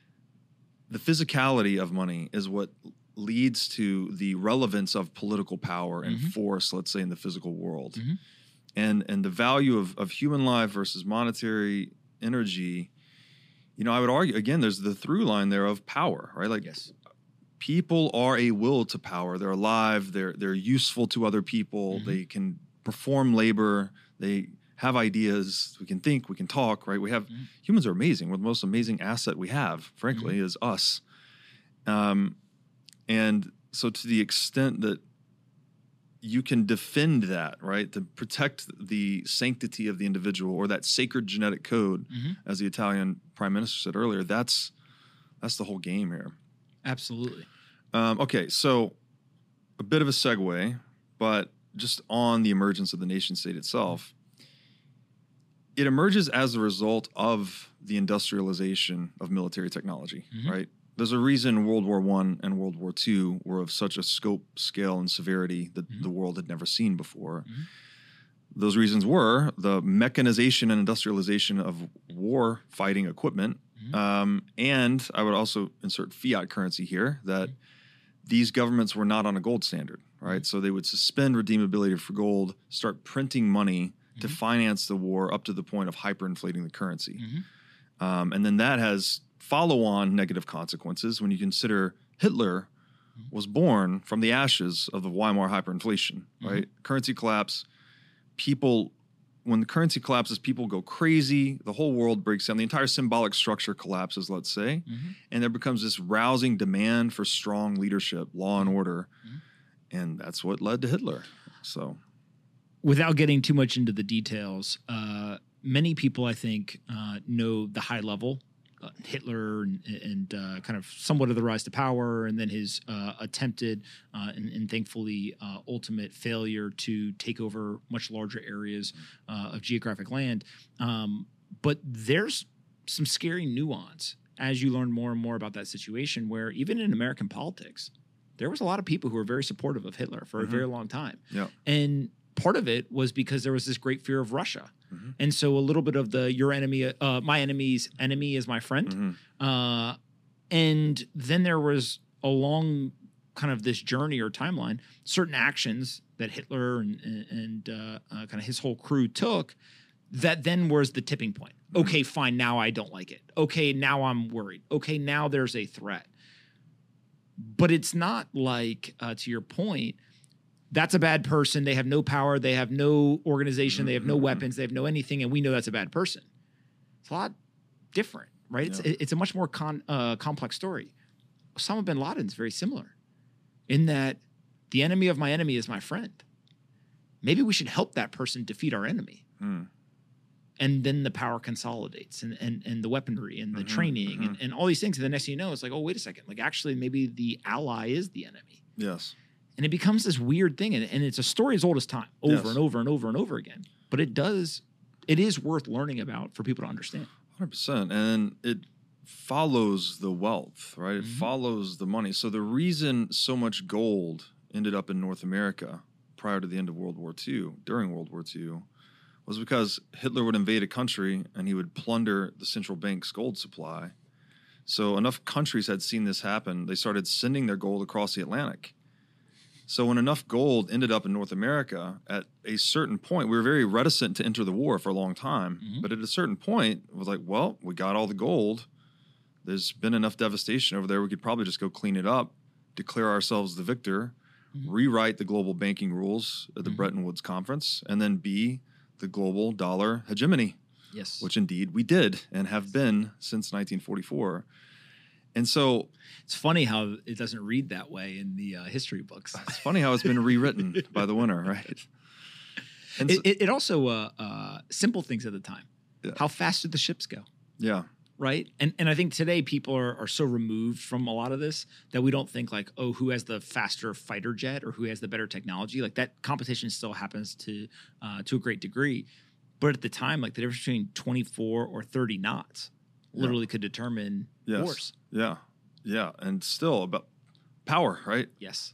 the physicality of money is what leads to the relevance of political power and Mhm. force, let's say, in the physical world. Mhm. And and the value of, of human life versus monetary energy, you know, I would argue, again, there's the through line there of power, right? Like, Yes. people are a will to power. They're alive. They're they're useful to other people. Mhm. They can perform labor. They have ideas. We can think. We can talk. Right? We have Mhm. humans are amazing. We're the most amazing asset we have, frankly, is us. Um, and so to the extent that you can defend that, right? To protect the sanctity of the individual, or that sacred genetic code, Mm-hmm. as the Italian prime minister said earlier. That's that's the whole game here. Absolutely. Um, okay, so a bit of a segue, but just on the emergence of the nation state itself. It emerges as a result of the industrialization of military technology, Mm-hmm. right? There's a reason World War One and World War Two were of such a scope, scale, and severity that Mm-hmm. the world had never seen before. Mm-hmm. Those reasons were the mechanization and industrialization of war fighting equipment. Mm-hmm. Um, and I would also insert fiat currency here, that these governments were not on a gold standard, right? So they would suspend redeemability for gold, start printing money to finance the war up to the point of hyperinflating the currency. Mm-hmm. Um, and then that has follow-on negative consequences when you consider Hitler was born from the ashes of the Weimar hyperinflation, right? Mm-hmm. Currency collapse. People, when the currency collapses, people go crazy. The whole world breaks down. The entire symbolic structure collapses, let's say. Mm-hmm. And there becomes this rousing demand for strong leadership, law and order. Mm-hmm. And that's what led to Hitler. So, Without getting too much into the details, uh, many people, I think, uh, know the high level, uh, Hitler and, and uh, kind of somewhat of the rise to power, and then his uh, attempted uh, and, and thankfully uh, ultimate failure to take over much larger areas uh, of geographic land. Um, but there's some scary nuance as you learn more and more about that situation, where even in American politics, there was a lot of people who were very supportive of Hitler for Mhm. a very long time. yeah. And part of it was because there was this great fear of Russia. Mhm. And so a little bit of the your enemy, uh, my enemy's enemy is my friend. Mhm. Uh, and then there was along kind of this journey or timeline, certain actions that Hitler and, and uh, uh, kind of his whole crew took that then was the tipping point. Okay, fine. Now I don't like it. Okay, now I'm worried. Okay, now there's a threat. But it's not like, uh, to your point, that's a bad person. They have no power. They have no organization. They have no weapons. They have no anything. And we know that's a bad person. It's a lot different, right? It's, Yeah. it's a much more con, uh, complex story. Osama bin Laden's very similar in that the enemy of my enemy is my friend. Maybe we should help that person defeat our enemy. Mm. And then the power consolidates and, and, and the weaponry and the Mhm, training mhm. and, and all these things. And the next thing you know, it's like, oh, wait a second. Like, actually, maybe the ally is the enemy. Yes. And it becomes this weird thing. And, and it's a story as old as time, over Yes. and over and over and over again. But it does, it is worth learning about for people to understand. one hundred percent. And it follows the wealth, right? It Mhm. follows the money. So the reason so much gold ended up in North America prior to the end of World War Two, during World War Two, was because Hitler would invade a country and he would plunder the central bank's gold supply. So enough countries had seen this happen, they started sending their gold across the Atlantic. So when enough gold ended up in North America, at a certain point, we were very reticent to enter the war for a long time. Mhm. But at a certain point, it was like, well, we got all the gold. There's been enough devastation over there. We could probably just go clean it up, declare ourselves the victor, Mhm. rewrite the global banking rules at the Mhm. Bretton Woods Conference, and then be the global dollar hegemony, Yes. which indeed we did and have been since nineteen forty-four. And so It's funny how it doesn't read that way in the uh, history books. it's funny how it's been rewritten by the winner, right? And so, It, it, it also, uh, uh, simple things at the time. Yeah. How fast did the ships go? yeah, Right. And and I think today people are, are so removed from a lot of this that we don't think like, oh, who has the faster fighter jet or who has the better technology. Like that competition still happens to uh, to a great degree. But at the time, like the difference between twenty-four or thirty knots literally could determine yes, wars. yeah, yeah, and still about power, right? Yes.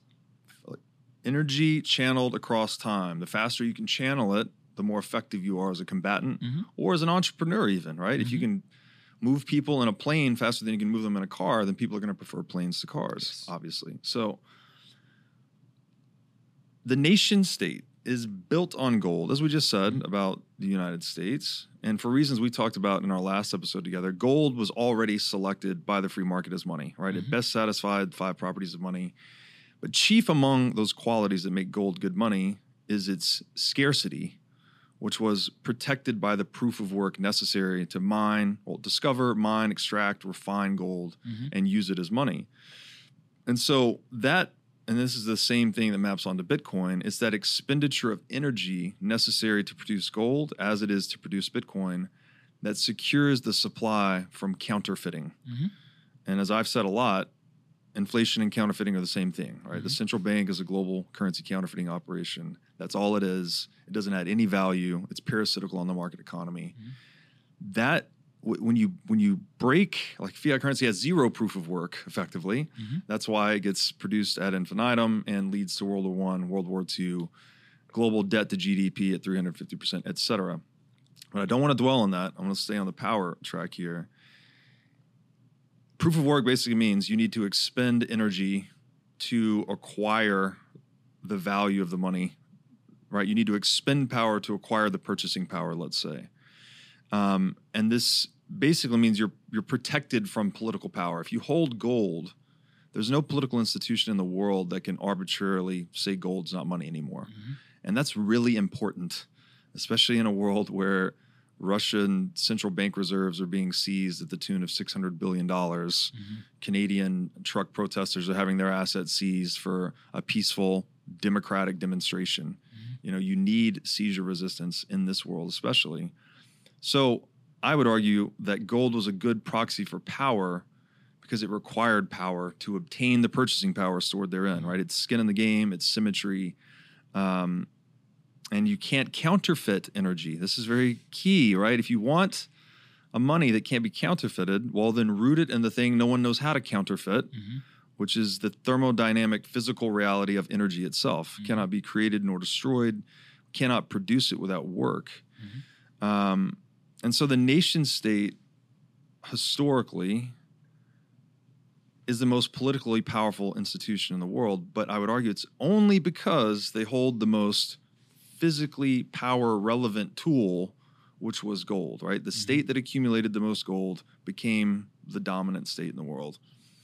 Energy channeled across time. The faster you can channel it, the more effective you are as a combatant Mhm. or as an entrepreneur, even, right? If you Mhm. can move people in a plane faster than you can move them in a car, then people are going to prefer planes to cars, Yes. obviously. So the nation state is built on gold, as we just said about the United States. And for reasons we talked about in our last episode together, gold was already selected by the free market as money, right? It Mhm. best satisfied five properties of money. But chief among those qualities that make gold good money is its scarcity, which was protected by the proof of work necessary to mine, well, discover, mine, extract, refine gold, Mhm. and use it as money. And so that and this is the same thing that maps onto Bitcoin, it's that expenditure of energy necessary to produce gold as it is to produce Bitcoin that secures the supply from counterfeiting. Mm-hmm. And as I've said a lot, inflation and counterfeiting are the same thing, right? Mm-hmm. The central bank is a global currency counterfeiting operation. That's all it is. It doesn't add any value. It's parasitical on the market economy. Mm-hmm. That when you when you break, like fiat currency has zero proof of work, effectively. Mm-hmm. That's why it gets produced ad infinitum and leads to World War One, World War Two, global debt to G D P at three hundred fifty percent, et cetera. But I don't want to dwell on that. I want to stay on the power track here. Proof of work basically means you need to expend energy to acquire the value of the money, right? You need to expend power to acquire the purchasing power, let's say. Um, and this basically means you're you're protected from political power. If you hold gold, there's no political institution in the world that can arbitrarily say gold's not money anymore. Mm-hmm. And that's really important, especially in a world where Russian central bank reserves are being seized at the tune of six hundred billion dollars. Mm-hmm. Canadian truck protesters are having their assets seized for a peaceful, democratic demonstration. Mm-hmm. You know, you need seizure resistance in this world especially. So I would argue that gold was a good proxy for power because it required power to obtain the purchasing power stored therein, right? It's skin in the game, it's symmetry, um, and you can't counterfeit energy. This is very key, right? If you want a money that can't be counterfeited, well, then root it in the thing no one knows how to counterfeit, mm-hmm. which is the thermodynamic physical reality of energy itself. Mm-hmm. Cannot be created nor destroyed, cannot produce it without work. Mm-hmm. Um, and so the nation state, historically, is the most politically powerful institution in the world, but I would argue it's only because they hold the most physically power-relevant tool, which was gold, right? The mm-hmm. state that accumulated the most gold became the dominant state in the world.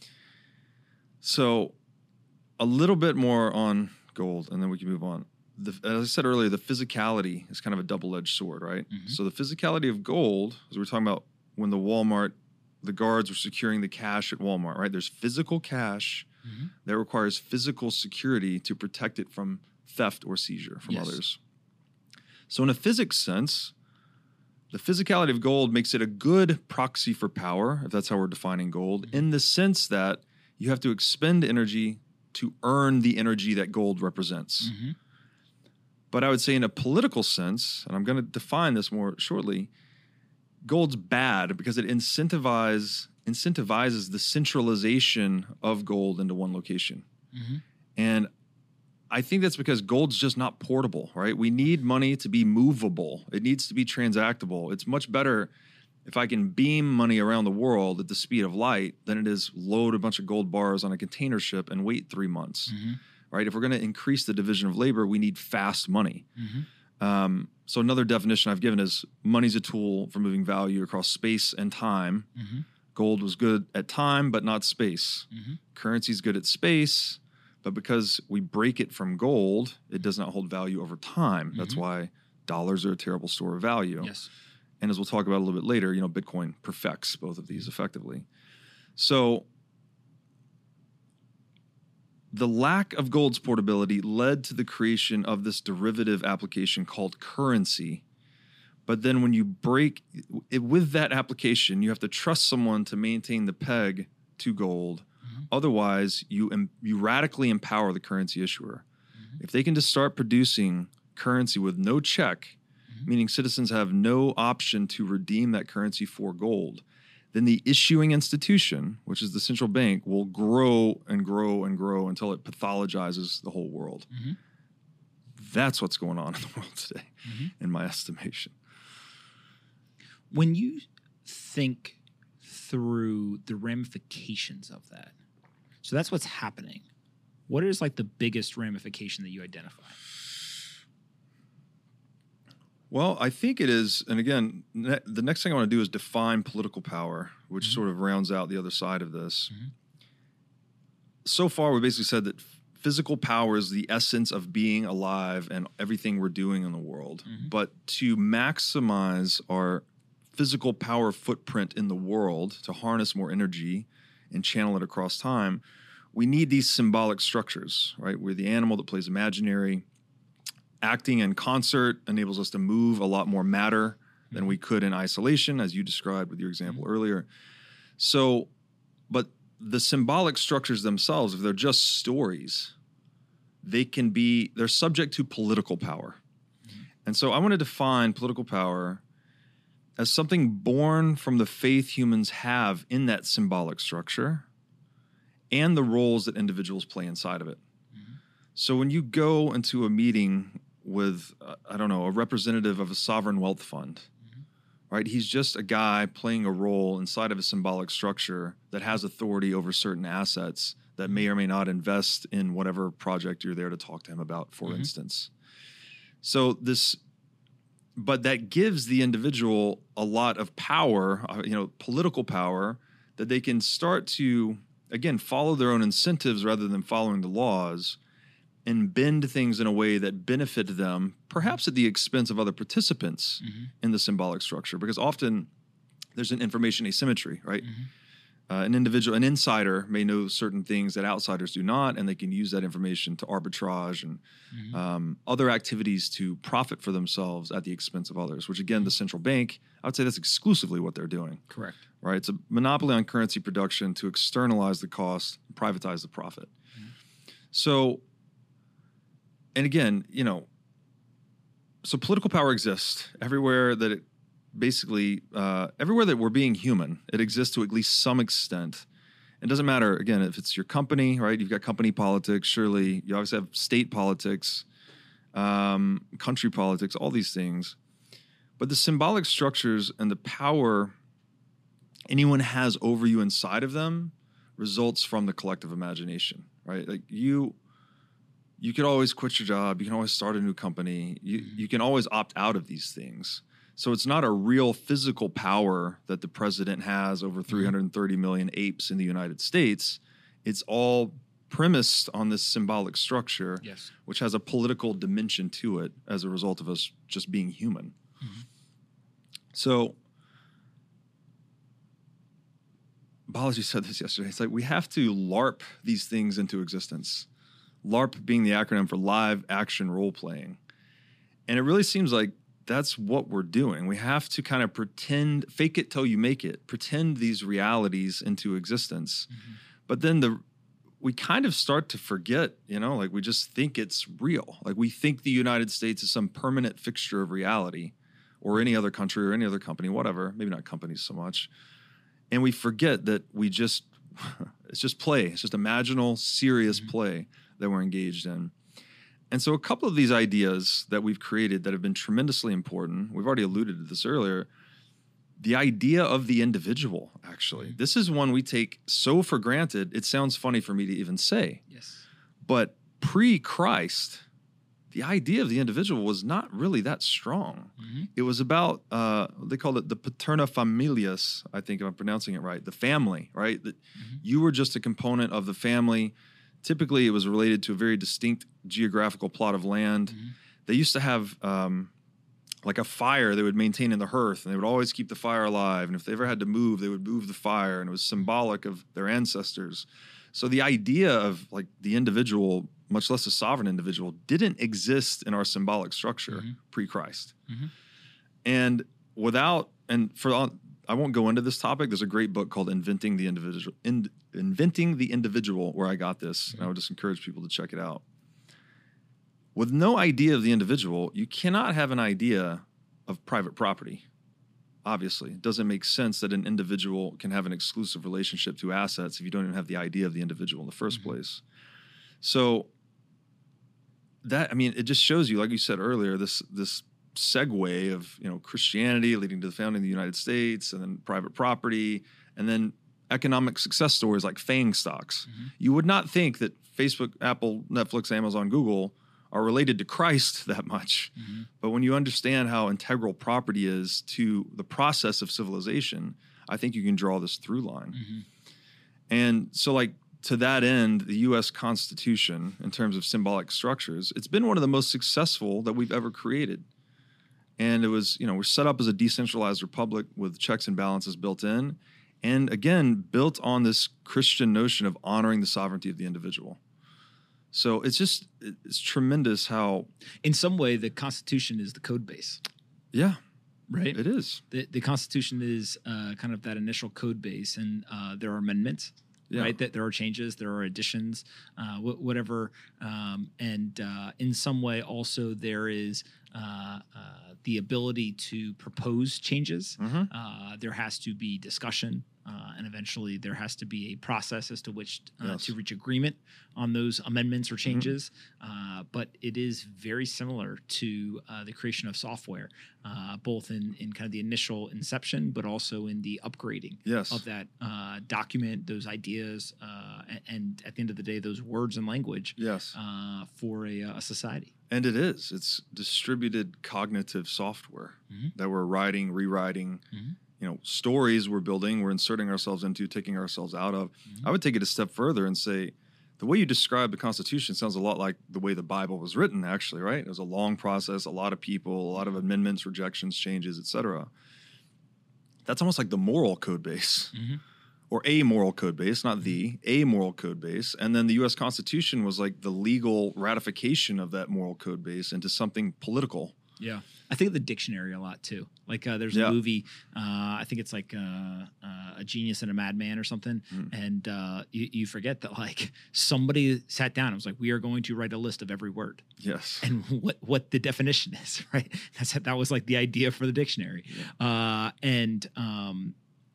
So a little bit more on gold, and then we can move on. The, as I said earlier, the physicality is kind of a double-edged sword, right? Mm-hmm. So the physicality of gold, as we were talking about when the Walmart, the guards were securing the cash at Walmart, right? There's physical cash mm-hmm. that requires physical security to protect it from theft or seizure from yes. others. So in a physics sense, the physicality of gold makes it a good proxy for power, if that's how we're defining gold, mm-hmm. in the sense that you have to expend energy to earn the energy that gold represents. Mm-hmm. But I would say in a political sense, and I'm going to define this more shortly, gold's bad because it incentivize, incentivizes the centralization of gold into one location. Mm-hmm. And I think that's because gold's just not portable, right? We need money to be movable. It needs to be transactable. It's much better if I can beam money around the world at the speed of light than it is load a bunch of gold bars on a container ship and wait three months, mm-hmm. right? If we're going to increase the division of labor, we need fast money. Mm-hmm. Um, so another definition I've given is money's a tool for moving value across space and time. Mm-hmm. Gold was good at time, but not space. Mm-hmm. Currency's good at space, but because we break it from gold, it does not hold value over time. Mm-hmm. That's why dollars are a terrible store of value. Yes. And as we'll talk about a little bit later, you know, Bitcoin perfects both of these effectively. So the lack of gold's portability led to the creation of this derivative application called currency. But then when you break it with that application, you have to trust someone to maintain the peg to gold. Mm-hmm. Otherwise, you em- you radically empower the currency issuer. Mm-hmm. If they can just start producing currency with no check, mm-hmm. meaning citizens have no option to redeem that currency for gold, then the issuing institution, which is the central bank, will grow and grow and grow until it pathologizes the whole world. Mm-hmm. That's what's going on in the world today, mm-hmm. in my estimation. When you think through the ramifications of that, so that's what's happening. What is like the biggest ramification that you identify? Well, I think it is, and again, ne- the next thing I want to do is define political power, which mm-hmm. sort of rounds out the other side of this. Mm-hmm. So far, we basically said that f- physical power is the essence of being alive and everything we're doing in the world. Mm-hmm. But to maximize our physical power footprint in the world, to harness more energy and channel it across time, we need these symbolic structures, right? We're the animal that plays imaginary. Acting in concert enables us to move a lot more matter than we could in isolation, as you described with your example mm-hmm. earlier. So, but the symbolic structures themselves, if they're just stories, they can be, they're subject to political power. Mm-hmm. And so I want to define political power as something born from the faith humans have in that symbolic structure and the roles that individuals play inside of it. Mm-hmm. So when you go into a meeting with, uh, I don't know, a representative of a sovereign wealth fund, right? He's just a guy playing a role inside of a symbolic structure that has authority over certain assets that may or may not invest in whatever project you're there to talk to him about, for mm-hmm. instance. So this, but that gives the individual a lot of power, uh, you know, political power, that they can start to, again, follow their own incentives rather than following the laws, and bend things in a way that benefit them, perhaps at the expense of other participants mm-hmm. in the symbolic structure. Because often there's an information asymmetry, right? Mm-hmm. Uh, an individual, an insider may know certain things that outsiders do not, and they can use that information to arbitrage and mm-hmm. um, other activities to profit for themselves at the expense of others, which again, the central bank, I would say that's exclusively what they're doing. Correct. Right? It's a monopoly on currency production to externalize the cost, privatize the profit. Mm-hmm. So, and again, you know, so political power exists everywhere that it basically, uh, everywhere that we're being human, it exists to at least some extent. It doesn't matter, again, if it's your company, right? You've got company politics, surely. You obviously have state politics, um, country politics, all these things. But the symbolic structures and the power anyone has over you inside of them results from the collective imagination, right? Like you... You could always quit your job. You can always start a new company. You you can always opt out of these things. So it's not a real physical power that the president has over three hundred thirty million apes in the United States. It's all premised on this symbolic structure, yes. which has a political dimension to it as a result of us just being human. Mm-hmm. So Balaji said this yesterday. It's like we have to LARP these things into existence. LARP being the acronym for live action role playing. And it really seems like that's what we're doing. We have to kind of pretend, fake it till you make it, pretend these realities into existence. Mm-hmm. But then the we kind of start to forget, you know, like we just think it's real. Like we think the United States is some permanent fixture of reality, or any other country or any other company, whatever, maybe not companies so much. And we forget that we just, it's just play. It's just imaginal, serious mm-hmm. play that we're engaged in. And so a couple of these ideas that we've created that have been tremendously important, we've already alluded to this earlier, the idea of the individual, actually. Mm-hmm. This is one we take so for granted, it sounds funny for me to even say. Yes. But pre-Christ, the idea of the individual was not really that strong. Mm-hmm. It was about, uh, they called it the paterna familias, I think if I'm pronouncing it right, the family, right? That mm-hmm. you were just a component of the family. Typically, it was related to a very distinct geographical plot of land. Mm-hmm. They used to have um, like a fire they would maintain in the hearth, and they would always keep the fire alive. And if they ever had to move, they would move the fire, and it was symbolic of their ancestors. So the idea of like the individual, much less a sovereign individual, didn't exist in our symbolic structure mm-hmm. pre-Christ. Mm-hmm. And without, and for I won't go into this topic. There's a great book called Inventing the Individual, in, Inventing the Individual, where I got this. Mm-hmm. And I would just encourage people to check it out. With no idea of the individual, you cannot have an idea of private property. Obviously, it doesn't make sense that an individual can have an exclusive relationship to assets if you don't even have the idea of the individual in the first mm-hmm. place. So that, I mean, it just shows you, like you said earlier, this this segue of, you know, Christianity leading to the founding of the United States, and then private property, and then economic success stories like FANG stocks. Mm-hmm. You would not think that Facebook, Apple, Netflix, Amazon, Google are related to Christ that much. Mm-hmm. But when you understand how integral property is to the process of civilization, I think you can draw this through line. Mm-hmm. And so like to that end, the U S Constitution, in terms of symbolic structures, it's been one of the most successful that we've ever created. And it was, you know, we're set up as a decentralized republic with checks and balances built in. And again, built on this Christian notion of honoring the sovereignty of the individual. So it's just, it's tremendous how... In some way, the Constitution is the code base. Yeah. Right? It is. The, the Constitution is uh, kind of that initial code base, and uh, there are amendments, Yeah. right? That there are changes, there are additions, uh, wh- whatever. Um, and uh, in some way, also, there is uh, uh, the ability to propose changes. Mm-hmm. Uh, there has to be discussion. Uh, and eventually there has to be a process as to which uh, Yes. to reach agreement on those amendments or changes. Mm-hmm. Uh, but it is very similar to uh, the creation of software, uh, both in, in kind of the initial inception, but also in the upgrading Yes. of that uh, document, those ideas, uh, and, and at the end of the day, those words and language Yes. uh, for a, a society. And it is. It's distributed cognitive software Mhm. that we're writing, rewriting, Mhm. you know, stories we're building, we're inserting ourselves into, taking ourselves out of. Mhm. I would take it a step further and say the way you describe the Constitution sounds a lot like the way the Bible was written, actually, right? It was a long process, a lot of people, a lot of amendments, rejections, changes, et cetera. That's almost like the moral code base. Mhm. Or a moral code base, not the, a moral code base. And then the U S Constitution was like the legal ratification of that moral code base into something political. Yeah. I think of the dictionary a lot too. Like uh, there's Yeah. a movie, uh, I think it's like uh, uh, A Genius and a Madman or something. Mm. And uh, you, you forget that like somebody sat down and was like, we are going to write a list of every word Yes. and what, what the definition is, right? That's that was like the idea for the dictionary. Uh, and um,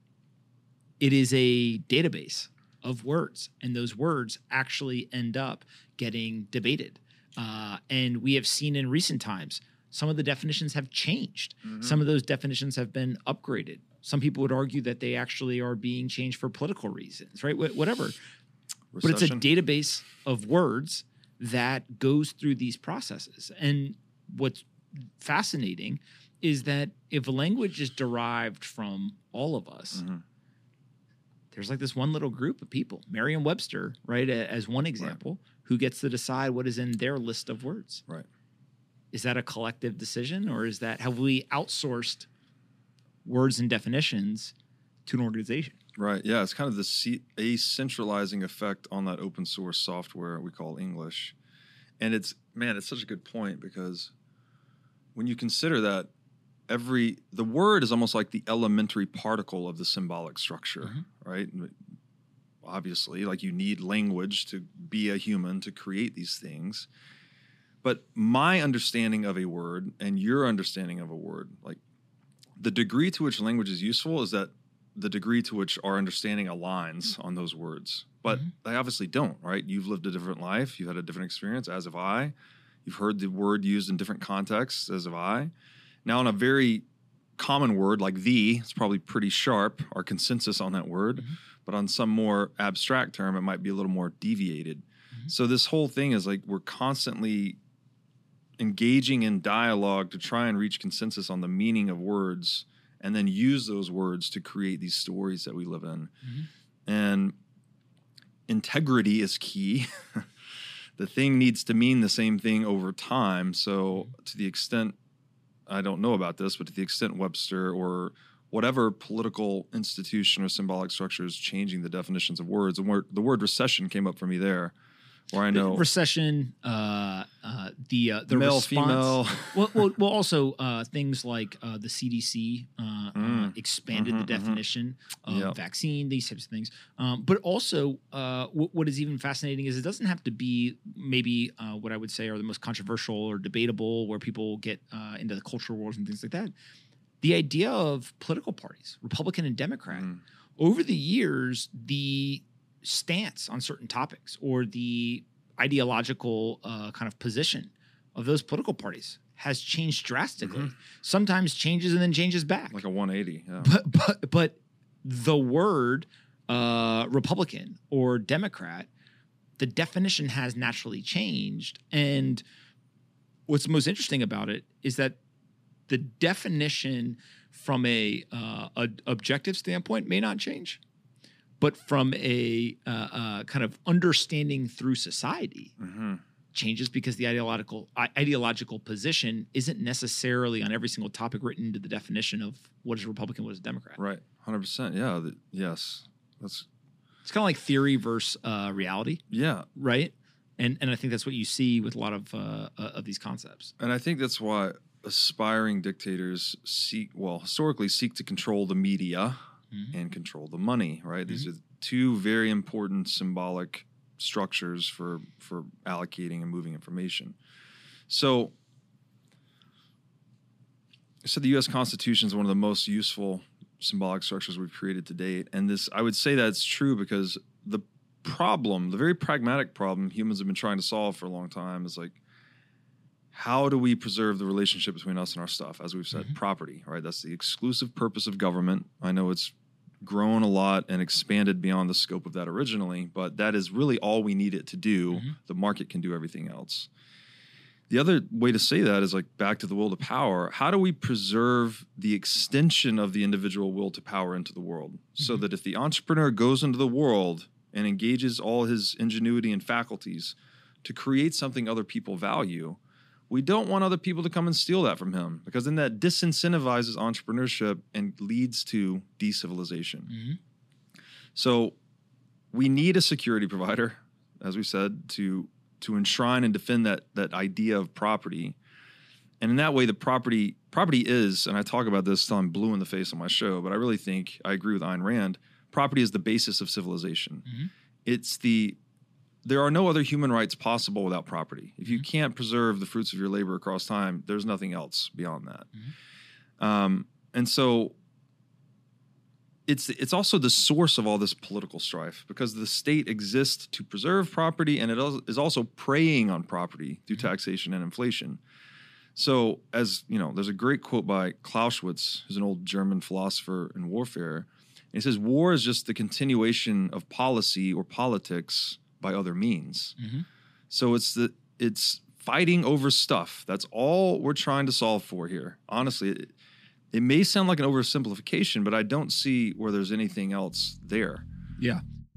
it is a database of words, and those words actually end up getting debated. Uh, and we have seen in recent times, some of the definitions have changed. Mm-hmm. Some of those definitions have been upgraded. Some people would argue that they actually are being changed for political reasons, right? Wh- whatever. But it's a Recession. database of words that goes through these processes. And what's fascinating is that if a language is derived from all of us, Mm-hmm. there's like this one little group of people, Merriam-Webster, right, a- as one example, who gets to decide what is in their list of words. Right. Is that a collective decision, or is that, have we outsourced words and definitions to an organization? Right. Yeah. It's kind of the ce- a centralizing effect on that open source software we call English. And it's, man, it's such a good point, because when you consider that every, the word is almost like the elementary particle of the symbolic structure, Mm-hmm. right? Obviously, like you need language to be a human, to create these things. But my understanding of a word and your understanding of a word, like the degree to which language is useful is that the degree to which our understanding aligns on those words. But Mm-hmm. they obviously don't, right? You've lived a different life. You've had a different experience, as have I. You've heard the word used in different contexts, as have I. Now, on a very common word like the, it's probably pretty sharp, our consensus on that word. Mm-hmm. But on some more abstract term, it might be a little more deviated. Mm-hmm. So this whole thing is like we're constantly engaging in dialogue to try and reach consensus on the meaning of words, and then use those words to create these stories that we live in. Mm-hmm. And integrity is key. The thing needs to mean the same thing over time. So to the extent, I don't know about this, but to the extent Webster or whatever political institution or symbolic structure is changing the definitions of words, and word, the word recession came up for me there, where I know recession, uh, uh, the uh, the male, response. female. well, well, well, also uh, things like uh, the C D C uh, uh, Mm. expanded Mhm, the mhm. definition of Yep. vaccine, these types of things. Um, but also, uh, w- what is even fascinating is it doesn't have to be maybe uh, what I would say are the most controversial or debatable, where people get uh, into the culture wars and things like that. The idea of political parties, Republican and Democrat, Mm. over the years, the stance on certain topics or the ideological uh, kind of position of those political parties has changed drastically. Sometimes changes and then changes back. Like a one eighty. Yeah. but but but the word uh, Republican or Democrat, the definition has naturally changed. And what's most interesting about it is that the definition from a, uh, a objective standpoint may not change, but from a uh, uh, kind of understanding through society Mm-hmm. changes, because the ideological i- ideological position isn't necessarily on every single topic written into the definition of what is a Republican, what is a Democrat. Right. hundred percent. Yeah. The, yes. That's It's kind of like theory versus uh, reality, yeah. right? And and I think that's what you see with a lot of uh, uh, of these concepts. And I think that's why aspiring dictators seek, well, historically seek to control the media mm-hmm. and control the money, right? Mm-hmm. These are two very important symbolic structures for for allocating and moving information. So, I said the U S Constitution is one of the most useful symbolic structures we've created to date. And this, I would say that's true because the problem, the very pragmatic problem humans have been trying to solve for a long time is like, how do we preserve the relationship between us and our stuff? As we've said, mm-hmm. property, right? That's the exclusive purpose of government. I know it's grown a lot and expanded beyond the scope of that originally, but that is really all we need it to do. Mm-hmm. The market can do everything else. The other way to say that is like back to the will to power. How do we preserve the extension of the individual will to power into the world mm-hmm. so that if the entrepreneur goes into the world and engages all his ingenuity and faculties to create something other people value, we don't want other people to come and steal that from him because then that disincentivizes entrepreneurship and leads to decivilization. Mm-hmm. So we need a security provider, as we said, to to enshrine and defend that that idea of property. And in that way, the property property is, and I talk about this till I'm blue in the face on my show, but I really think I agree with Ayn Rand, property is the basis of civilization. Mm-hmm. It's the, there are no other human rights possible without property. If you mm-hmm. can't preserve the fruits of your labor across time, there's nothing else beyond that. Mm-hmm. Um, and so It's it's also the source of all this political strife because the state exists to preserve property and it is also preying on property through taxation and inflation. So as, you know, there's a great quote by Clausewitz, who's an old German philosopher in warfare. And he says, war is just the continuation of policy or politics by other means. Mm-hmm. So it's the it's fighting over stuff. That's all we're trying to solve for here. Honestly, it, It may sound like an oversimplification, but I don't see where there's anything else there. Yeah.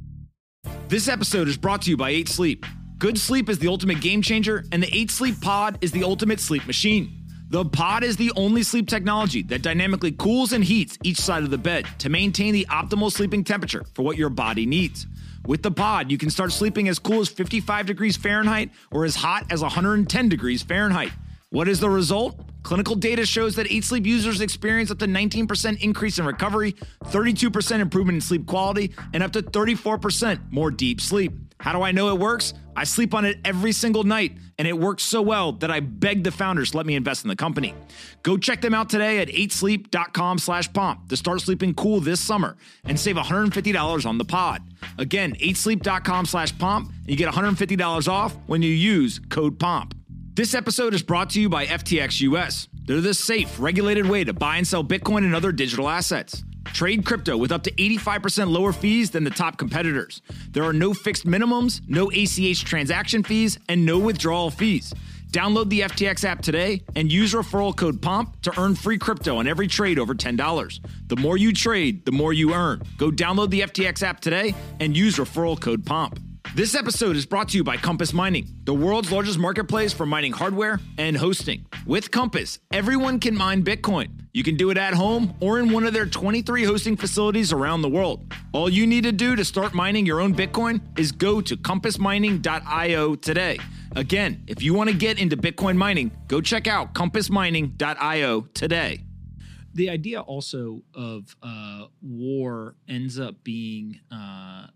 This episode is brought to you by eight sleep. Good sleep is the ultimate game changer, and the eight sleep Pod is the ultimate sleep machine. The Pod is the only sleep technology that dynamically cools and heats each side of the bed to maintain the optimal sleeping temperature for what your body needs. With the Pod, you can start sleeping as cool as fifty-five degrees Fahrenheit or as hot as one hundred ten degrees Fahrenheit. What is the result? Clinical data shows that eight sleep users experience up to nineteen percent increase in recovery, thirty-two percent improvement in sleep quality, and up to thirty-four percent more deep sleep. How do I know it works? I sleep on it every single night, and it works so well that I begged the founders to let me invest in the company. Go check them out today at eight sleep dot com slash pomp to start sleeping cool this summer and save one hundred fifty dollars on the Pod. Again, eight sleep dot com slash pomp, and you get one hundred fifty dollars off when you use code POMP. This episode is brought to you by F T X U S. They're the safe, regulated way to buy and sell Bitcoin and other digital assets. Trade crypto with up to eighty-five percent lower fees than the top competitors. There are no fixed minimums, no A C H transaction fees, and no withdrawal fees. Download the F T X app today and use referral code POMP to earn free crypto on every trade over ten dollars. The more you trade, the more you earn. Go download the F T X app today and use referral code POMP. This episode is brought to you by Compass Mining, the world's largest marketplace for mining hardware and hosting. With Compass, everyone can mine Bitcoin. You can do it at home or in one of their twenty-three hosting facilities around the world. All you need to do to start mining your own Bitcoin is go to compass mining dot io today. Again, if you want to get into Bitcoin mining, go check out compass mining dot io today. The idea also of uh, war ends up being uh,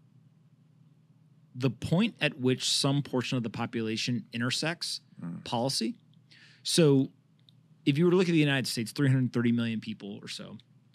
the point at which some portion of the population intersects mm. policy. So if you were to look at the United States, three hundred thirty million people or so,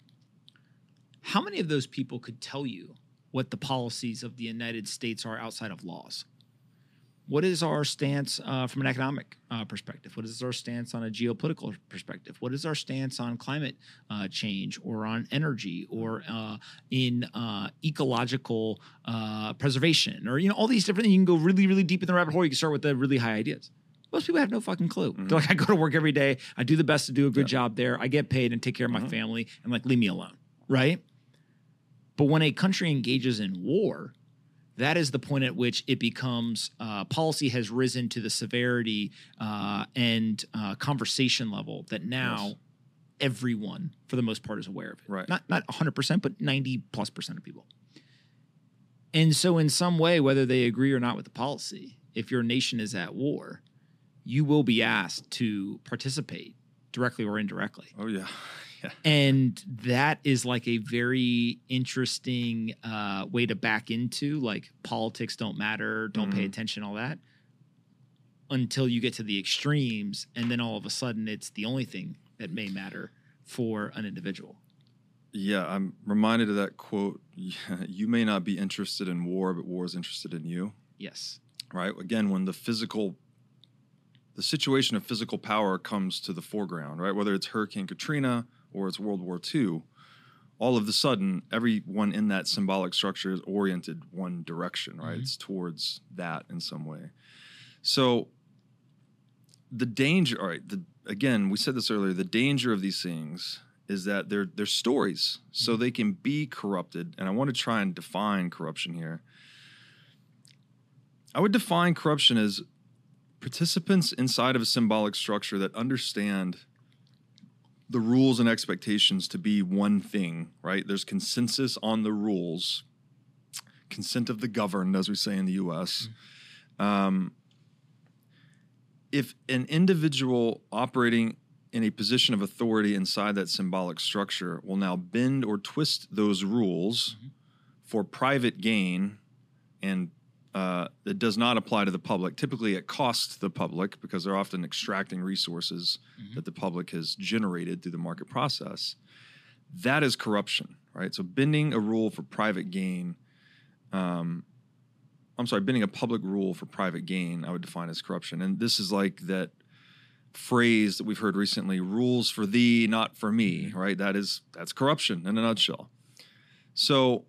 how many of those people could tell you what the policies of the United States are outside of laws? What is our stance uh, from an economic uh, perspective? What is our stance on a geopolitical perspective? What is our stance on climate uh, change or on energy or uh, in uh, ecological uh, preservation or, you know, all these different things? You can go really, really deep in the rabbit hole. You can start with the really high ideas. Most people have no fucking clue. Mm-hmm. They're like, I go to work every day. I do the best to do a good yeah. job there. I get paid and take care of my mm-hmm. family and like, leave me alone. Right? But when a country engages in war, that is the point at which it becomes uh, policy has risen to the severity uh, and uh, conversation level that now yes. everyone, for the most part, is aware of it. Right. Not not one hundred percent, but ninety plus percent of people. And so in some way, whether they agree or not with the policy, if your nation is at war, you will be asked to participate directly or indirectly. Oh, yeah. Yeah. And that is like a very interesting uh, way to back into, like, politics don't matter, don't Mm-hmm. pay attention, all that, until you get to the extremes. And then all of a sudden it's the only thing that may matter for an individual. Yeah, I'm reminded of that quote. You may not be interested in war, but war is interested in you. Yes. Right? Again, when the physical, the situation of physical power comes to the foreground, right? Whether it's Hurricane Katrina or it's World War Two, all of a sudden, everyone in that symbolic structure is oriented one direction, right? Mm-hmm. It's towards that in some way. So the danger, all right, the, again, we said this earlier, the danger of these things is that they're, they're stories, so mm-hmm. they can be corrupted. And I want to try and define corruption here. I would define corruption as participants inside of a symbolic structure that understand the rules and expectations to be one thing, right? There's consensus on the rules, consent of the governed, as we say in the U S. Mm-hmm. Um, if an individual operating in a position of authority inside that symbolic structure will now bend or twist those rules mm-hmm. for private gain, and uh, it does not apply to the public. Typically, it costs the public because they're often extracting resources mm-hmm. that the public has generated through the market process. That is corruption, right? So bending a rule for private gain, um, I'm sorry, bending a public rule for private gain, I would define as corruption. And this is like that phrase that we've heard recently, rules for thee, not for me, right? That is, that's corruption in a nutshell. So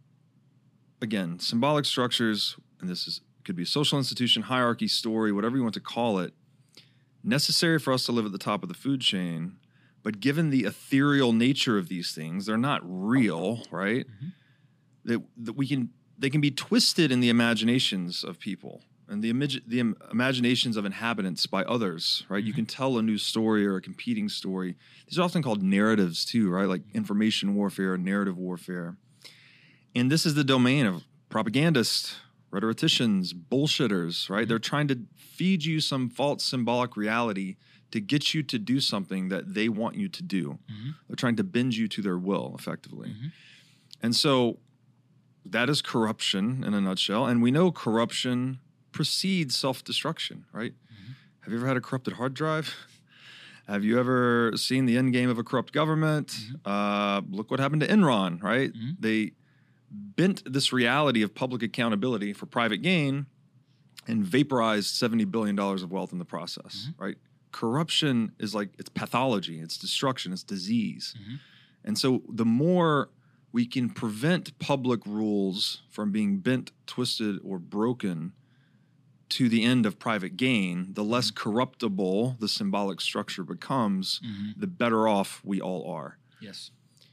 again, symbolic structures, and this is could be a social institution, hierarchy, story, whatever you want to call it, necessary for us to live at the top of the food chain. But given the ethereal nature of these things, they're not real, right? Mm-hmm. That, that we can, they can be twisted in the imaginations of people and the, imag- the im- imaginations of inhabitants by others, right? Mm-hmm. You can tell a new story or a competing story. These are often called narratives too, right? Like information warfare and narrative warfare. And this is the domain of propagandists, rhetoricians, bullshitters, right? Mm-hmm. They're trying to feed you some false symbolic reality to get you to do something that they want you to do. Mm-hmm. They're trying to bend you to their will, effectively. Mm-hmm. And so that is corruption in a nutshell. And we know corruption precedes self-destruction, right? Mm-hmm. Have you ever had a corrupted hard drive? Have you ever seen the end game of a corrupt government? Mm-hmm. Uh, look what happened to Enron, right? Mm-hmm. They bent this reality of public accountability for private gain and vaporized seventy billion dollars of wealth in the process, mm-hmm. right? Corruption is like, it's pathology, it's destruction, it's disease. Mm-hmm. And so the more we can prevent public rules from being bent, twisted, or broken to the end of private gain, the less corruptible the symbolic structure becomes, mm-hmm. the better off we all are. Yes.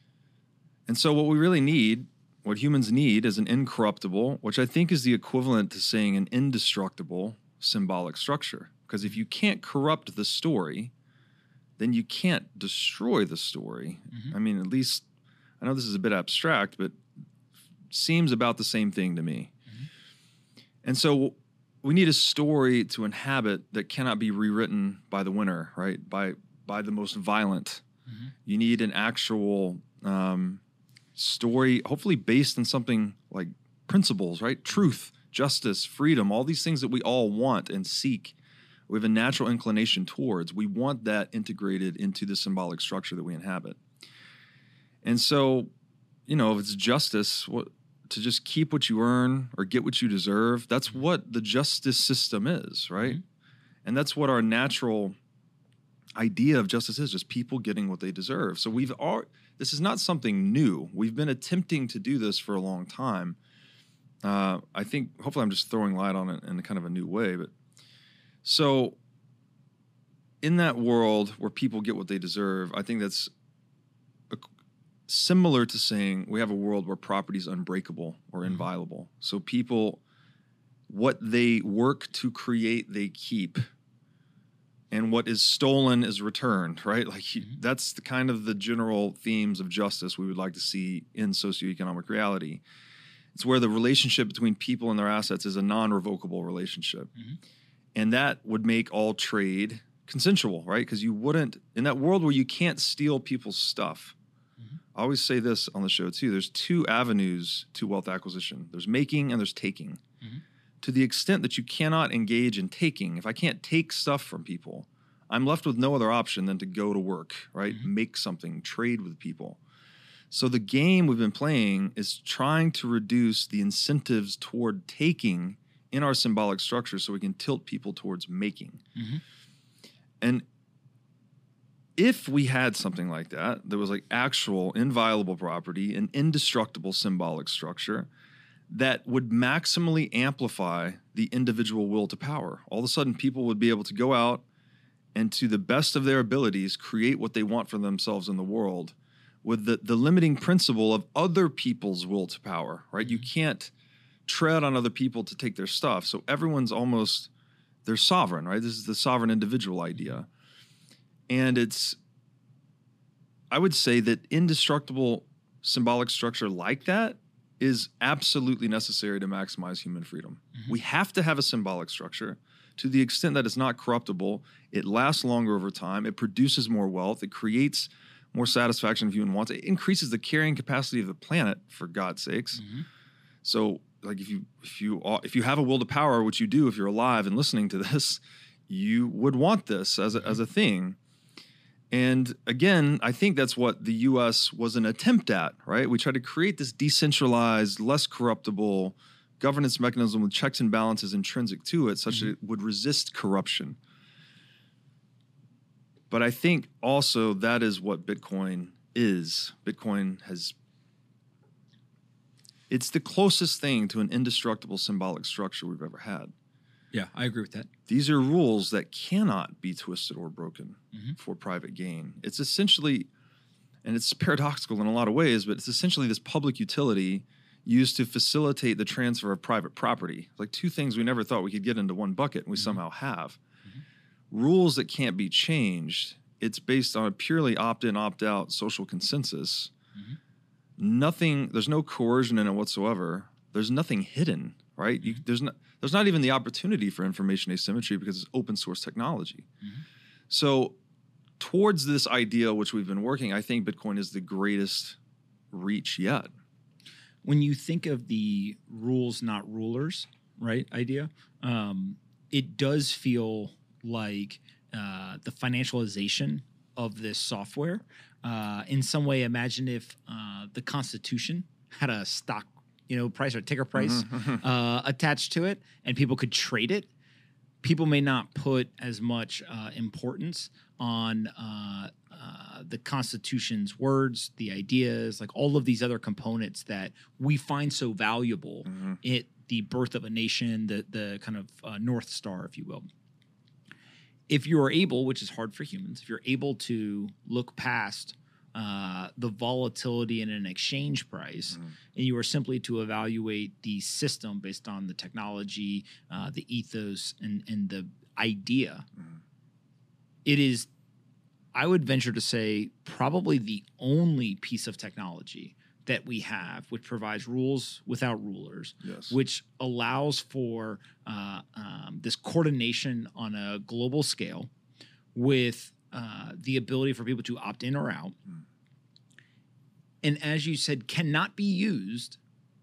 And so what we really need, what humans need, is an incorruptible, which I think is the equivalent to saying an indestructible symbolic structure. Because if you can't corrupt the story, then you can't destroy the story. Mm-hmm. I mean, at least, I know this is a bit abstract, but seems about the same thing to me. Mm-hmm. And so we need a story to inhabit that cannot be rewritten by the winner, right? By by the most violent. Mm-hmm. You need an actual um, story, hopefully based on something like principles, right? Truth, justice, freedom, all these things that we all want and seek. We have a natural inclination towards. We want that integrated into the symbolic structure that we inhabit. And so, you know, if it's justice, what, to just keep what you earn or get what you deserve, that's what the justice system is, right? Mm-hmm. And that's what our natural idea of justice is, just people getting what they deserve. So we've all, this is not something new. We've been attempting to do this for a long time. Uh, I think, hopefully I'm just throwing light on it in a kind of a new way, but so in that world where people get what they deserve, I think that's a, similar to saying we have a world where property is unbreakable or mm-hmm. inviolable. So people, what they work to create, they keep. and what is stolen is returned, right? Like he, Mm-hmm. that's the kind of the general themes of justice we would like to see in socioeconomic reality. It's where the relationship between people and their assets is a non-revocable relationship. Mm-hmm. And that would make all trade consensual, right? Because you wouldn't, in that world where you can't steal people's stuff. Mm-hmm. I always say this on the show too, there's two avenues to wealth acquisition. There's making and there's taking. Mm-hmm. To the extent that you cannot engage in taking, if I can't take stuff from people, I'm left with no other option than to go to work, right? Mm-hmm. Make something, trade with people. So the game we've been playing is trying to reduce the incentives toward taking in our symbolic structure so we can tilt people towards making. Mm-hmm. And if we had something like that, that was like actual inviolable property, an indestructible symbolic structure that would maximally amplify the individual will to power, all of a sudden people would be able to go out and to the best of their abilities create what they want for themselves in the world with the, the limiting principle of other people's will to power, right? You can't tread on other people to take their stuff. So everyone's almost, they're sovereign, right? This is the sovereign individual idea. And it's, I would say that indestructible symbolic structure like that is absolutely necessary to maximize human freedom. Mm-hmm. We have to have a symbolic structure to the extent that it's not corruptible. It lasts longer over time. It produces more wealth. It creates more satisfaction of human wants. It increases the carrying capacity of the planet, for God's sakes. Mm-hmm. So, like, if you if you if you have a will to power, which you do if you're alive and listening to this, you would want this as a, mm-hmm. as a thing. And again, I think that's what the U S was an attempt at, right? We tried to create this decentralized, less corruptible governance mechanism with checks and balances intrinsic to it, such mm-hmm. that it would resist corruption. But I think also that is what Bitcoin is. Bitcoin has, it's the closest thing to an indestructible symbolic structure we've ever had. Yeah, I agree with that. These are rules that cannot be twisted or broken mm-hmm. for private gain. It's essentially, and it's paradoxical in a lot of ways, but it's essentially this public utility used to facilitate the transfer of private property. Like two things we never thought we could get into one bucket, and we mm-hmm. somehow have. Mm-hmm. Rules that can't be changed. It's based on a purely opt-in, opt-out social consensus. Mm-hmm. Nothing, there's no coercion in it whatsoever. There's nothing hidden, right? You, there's not there's not even the opportunity for information asymmetry because it's open source technology. Mm-hmm. So towards this idea which we've been working, I think Bitcoin is the greatest reach yet. When you think of the rules, not rulers, right, idea, um, it does feel like uh, the financialization of this software. Uh, in some way, imagine if uh, the Constitution had a stock, you know, price or ticker price mm-hmm. uh, attached to it, and people could trade it. People may not put as much uh, importance on uh, uh, the Constitution's words, the ideas, like all of these other components that we find so valuable mm-hmm. at the birth of a nation, the the kind of uh, North Star, if you will. If you are able, which is hard for humans, if you're able to look past uh, the volatility in an exchange price, mm-hmm. and you are simply to evaluate the system based on the technology, uh, the ethos, and, and the idea, mm-hmm. it is, I would venture to say, probably the only piece of technology that we have which provides rules without rulers, yes. which allows for uh, um, this coordination on a global scale with uh, the ability for people to opt in or out. Mm. And as you said, cannot be used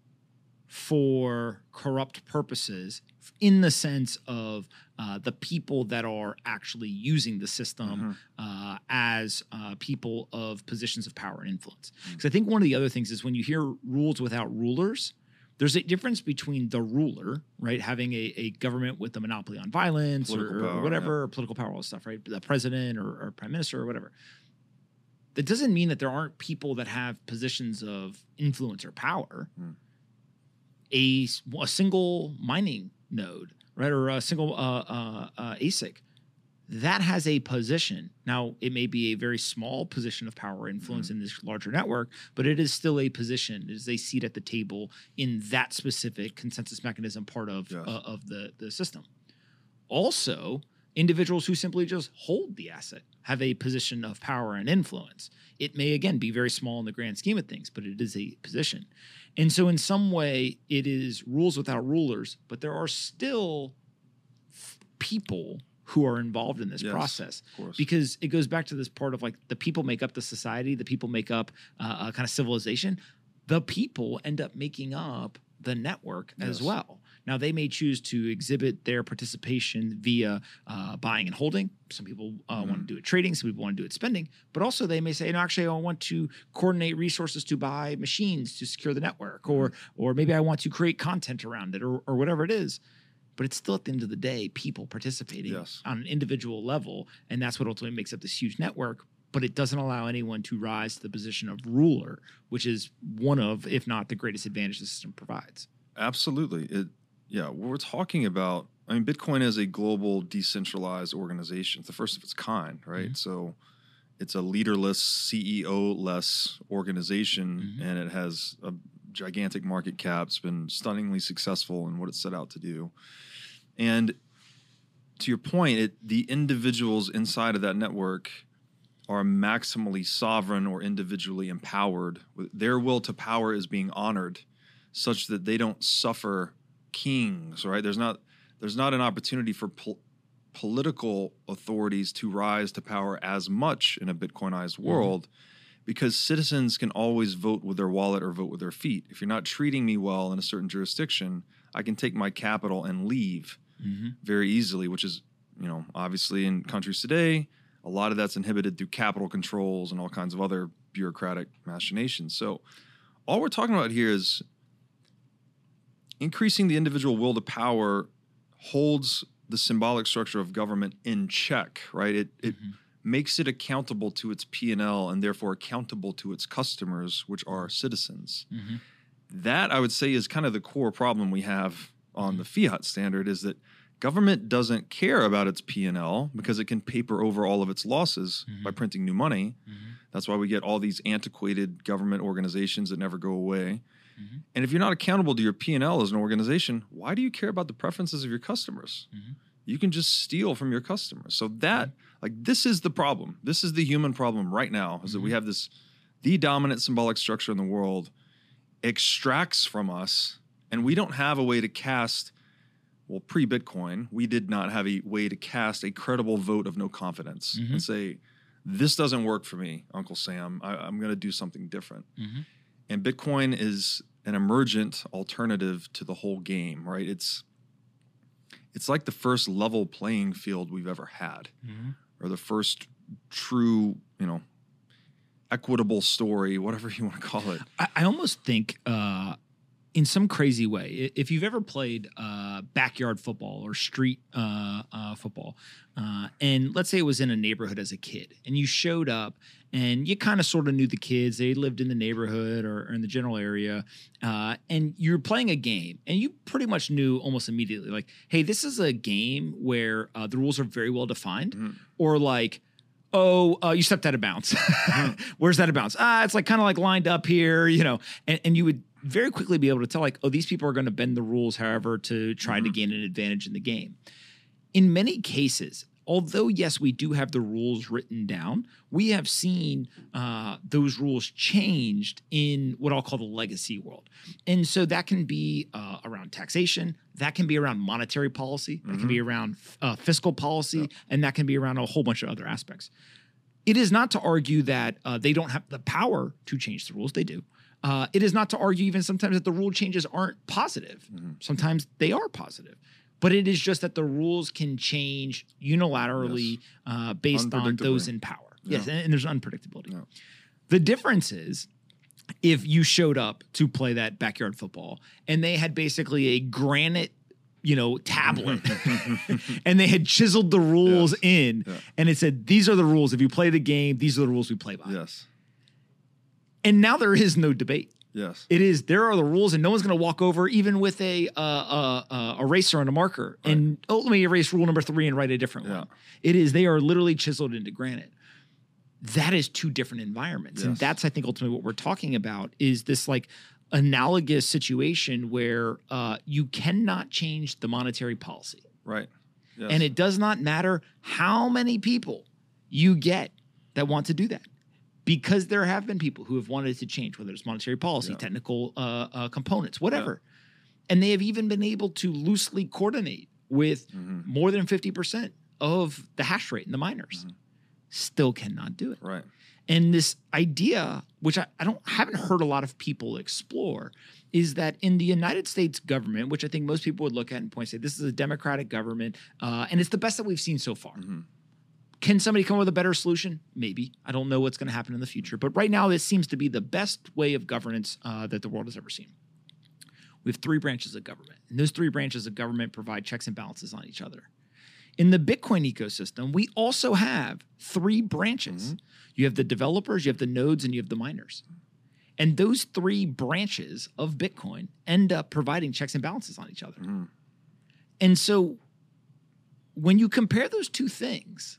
for corrupt purposes in the sense of uh, the people that are actually using the system mm-hmm. uh, as uh, people of positions of power and influence. Because mm-hmm. I think one of the other things is when you hear rules without rulers, there's a difference between the ruler, right, having a, a government with a monopoly on violence or, power, or whatever, yeah. or political power, all this stuff, right, the president or, or prime minister or whatever. That doesn't mean that there aren't people that have positions of influence or power. Mm. A, a single mining node, right, or a single uh, uh, uh, A S I C, that has a position. Now, it may be a very small position of power or influence mm-hmm. in this larger network, but it is still a position. It is a seat at the table in that specific consensus mechanism part of, yes. uh, of the, the system. Also, individuals who simply just hold the asset have a position of power and influence. It may, again, be very small in the grand scheme of things, but it is a position. And so in some way, it is rules without rulers, but there are still people who are involved in this yes, process. Of course. Because it goes back to this part of like the people make up the society, the people make up uh, a kind of civilization. The people end up making up the network yes. as well. Now, they may choose to exhibit their participation via uh, buying and holding. Some people uh, mm-hmm. want to do it trading. Some people want to do it spending. But also they may say, no, actually, I want to coordinate resources to buy machines to secure the network. Mm-hmm. Or or maybe I want to create content around it or, or whatever it is. But it's still, at the end of the day, people participating yes. on an individual level. And that's what ultimately makes up this huge network. But it doesn't allow anyone to rise to the position of ruler, which is one of, if not the greatest advantage the system provides. Absolutely. It, yeah, we're talking about, I mean, Bitcoin is a global decentralized organization. It's the first of its kind, right? Mm-hmm. So it's a leaderless, C E O-less organization, mm-hmm. and it has a gigantic market cap. It's been stunningly successful in what it set out to do. And to your point, it, the individuals inside of that network are maximally sovereign or individually empowered. Their will to power is being honored such that they don't suffer kings, right? There's not there's not an opportunity for pol- political authorities to rise to power as much in a Bitcoinized world mm-hmm. because citizens can always vote with their wallet or vote with their feet. If you're not treating me well in a certain jurisdiction, I can take my capital and leave mm-hmm. very easily, which is, you know, obviously in countries today, a lot of that's inhibited through capital controls and all kinds of other bureaucratic machinations. So all we're talking about here is increasing the individual will to power holds the symbolic structure of government in check, right? It it mm-hmm. makes it accountable to its P and L and therefore accountable to its customers, which are citizens. Mm-hmm. That, I would say, is kind of the core problem we have on mm-hmm. the fiat standard, is that government doesn't care about its P and L because it can paper over all of its losses mm-hmm. by printing new money. Mm-hmm. That's why we get all these antiquated government organizations that never go away. Mm-hmm. And if you're not accountable to your P and L as an organization, why do you care about the preferences of your customers? Mm-hmm. You can just steal from your customers. So that, mm-hmm. like, this is the problem. This is the human problem right now, is mm-hmm. that we have this, the dominant symbolic structure in the world extracts from us, and we don't have a way to cast, well, pre-Bitcoin, we did not have a way to cast a credible vote of no confidence mm-hmm. and say, this doesn't work for me, Uncle Sam. I, I'm going to do something different. Mm-hmm. And Bitcoin is an emergent alternative to the whole game, right? It's it's like the first level playing field we've ever had, mm-hmm. or the first true, you know, equitable story, whatever you want to call it. I, I almost think uh, in some crazy way, if you've ever played uh, backyard football or street uh, uh, football, uh, and let's say it was in a neighborhood as a kid, and you showed up and you kind of sort of knew the kids, they lived in the neighborhood or, or in the general area, uh, and you're playing a game, and you pretty much knew almost immediately, like, hey, this is a game where uh, the rules are very well defined, mm-hmm. or like, oh, uh, you stepped out of bounds. Where's that out of bounds? Ah, it's like kind of like lined up here, you know, and, and you would very quickly be able to tell, like, oh, these people are going to bend the rules, however, to try mm-hmm. to gain an advantage in the game. In many cases, although, yes, we do have the rules written down, we have seen uh, those rules changed in what I'll call the legacy world. And so that can be uh, around taxation, that can be around monetary policy, that mm-hmm. can be around uh, fiscal policy, yeah. and that can be around a whole bunch of other aspects. It is not to argue that uh, they don't have the power to change the rules. They do. Uh, it is not to argue even sometimes that the rule changes aren't positive. Mm-hmm. Sometimes they are positive. But it is just that the rules can change unilaterally yes. uh, based on those in power. Yeah. Yes, and, and there's unpredictability. Yeah. The difference is if you showed up to play that backyard football and they had basically a granite, you know, tablet and they had chiseled the rules yes. in yeah. and it said, these are the rules. If you play the game, these are the rules we play by. Yes. And now there is no debate. Yes, it is. There are the rules, and no one's going to walk over even with a uh, uh, uh, eraser and a marker right. and oh, let me erase rule number three and write a different yeah. one. It is. They are literally chiseled into granite. That is two different environments, yes. and that's, I think, ultimately what we're talking about is this like analogous situation where uh, you cannot change the monetary policy. Right. Yes. And it does not matter how many people you get that want to do that. Because there have been people who have wanted to change, whether it's monetary policy, Yeah. technical uh, uh, components, whatever. Yeah. And they have even been able to loosely coordinate with mm-hmm. more than fifty percent of the hash rate in the miners. Mm-hmm. Still cannot do it. Right. And this idea, which I, I don't haven't heard a lot of people explore, is that in the United States government, which I think most people would look at and point and say, this is a democratic government, uh, and it's the best that we've seen so far. Mm-hmm. Can somebody come up with a better solution? Maybe. I don't know what's going to happen in the future. But right now, this seems to be the best way of governance uh, that the world has ever seen. We have three branches of government, and those three branches of government provide checks and balances on each other. In the Bitcoin ecosystem, we also have three branches. Mm-hmm. You have the developers, you have the nodes, and you have the miners. And those three branches of Bitcoin end up providing checks and balances on each other. Mm-hmm. And so when you compare those two things,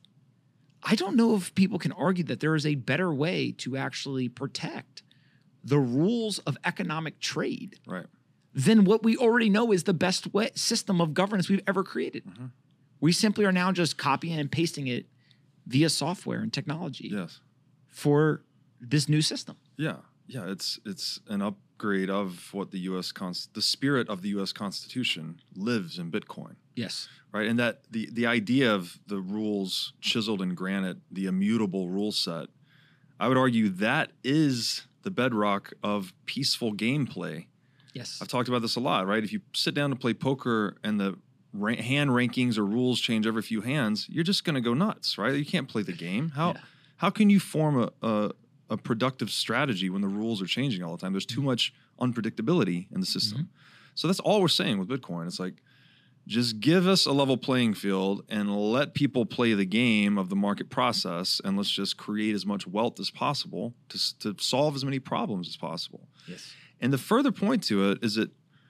I don't know if people can argue that there is a better way to actually protect the rules of economic trade right. than what we already know is the best way, system of governance we've ever created. Mm-hmm. We simply are now just copying and pasting it via software and technology yes. for this new system. Yeah, yeah, it's it's an upgrade of what the U S Cons- the spirit of the U S Constitution lives in Bitcoin. Yes, right, and that the the idea of the rules chiseled in granite, the immutable rule set, I would argue that is the bedrock of peaceful gameplay. Yes, I've talked about this a lot, right? If you sit down to play poker and the Ra- hand rankings or rules change every few hands, you're just going to go nuts, right? You can't play the game. How yeah. how can you form a, a a productive strategy when the rules are changing all the time? There's too mm-hmm. much unpredictability in the system. Mm-hmm. So that's all we're saying with Bitcoin. It's like, just give us a level playing field and let people play the game of the market process, and let's just create as much wealth as possible to, to solve as many problems as possible. Yes. And the further point to it is that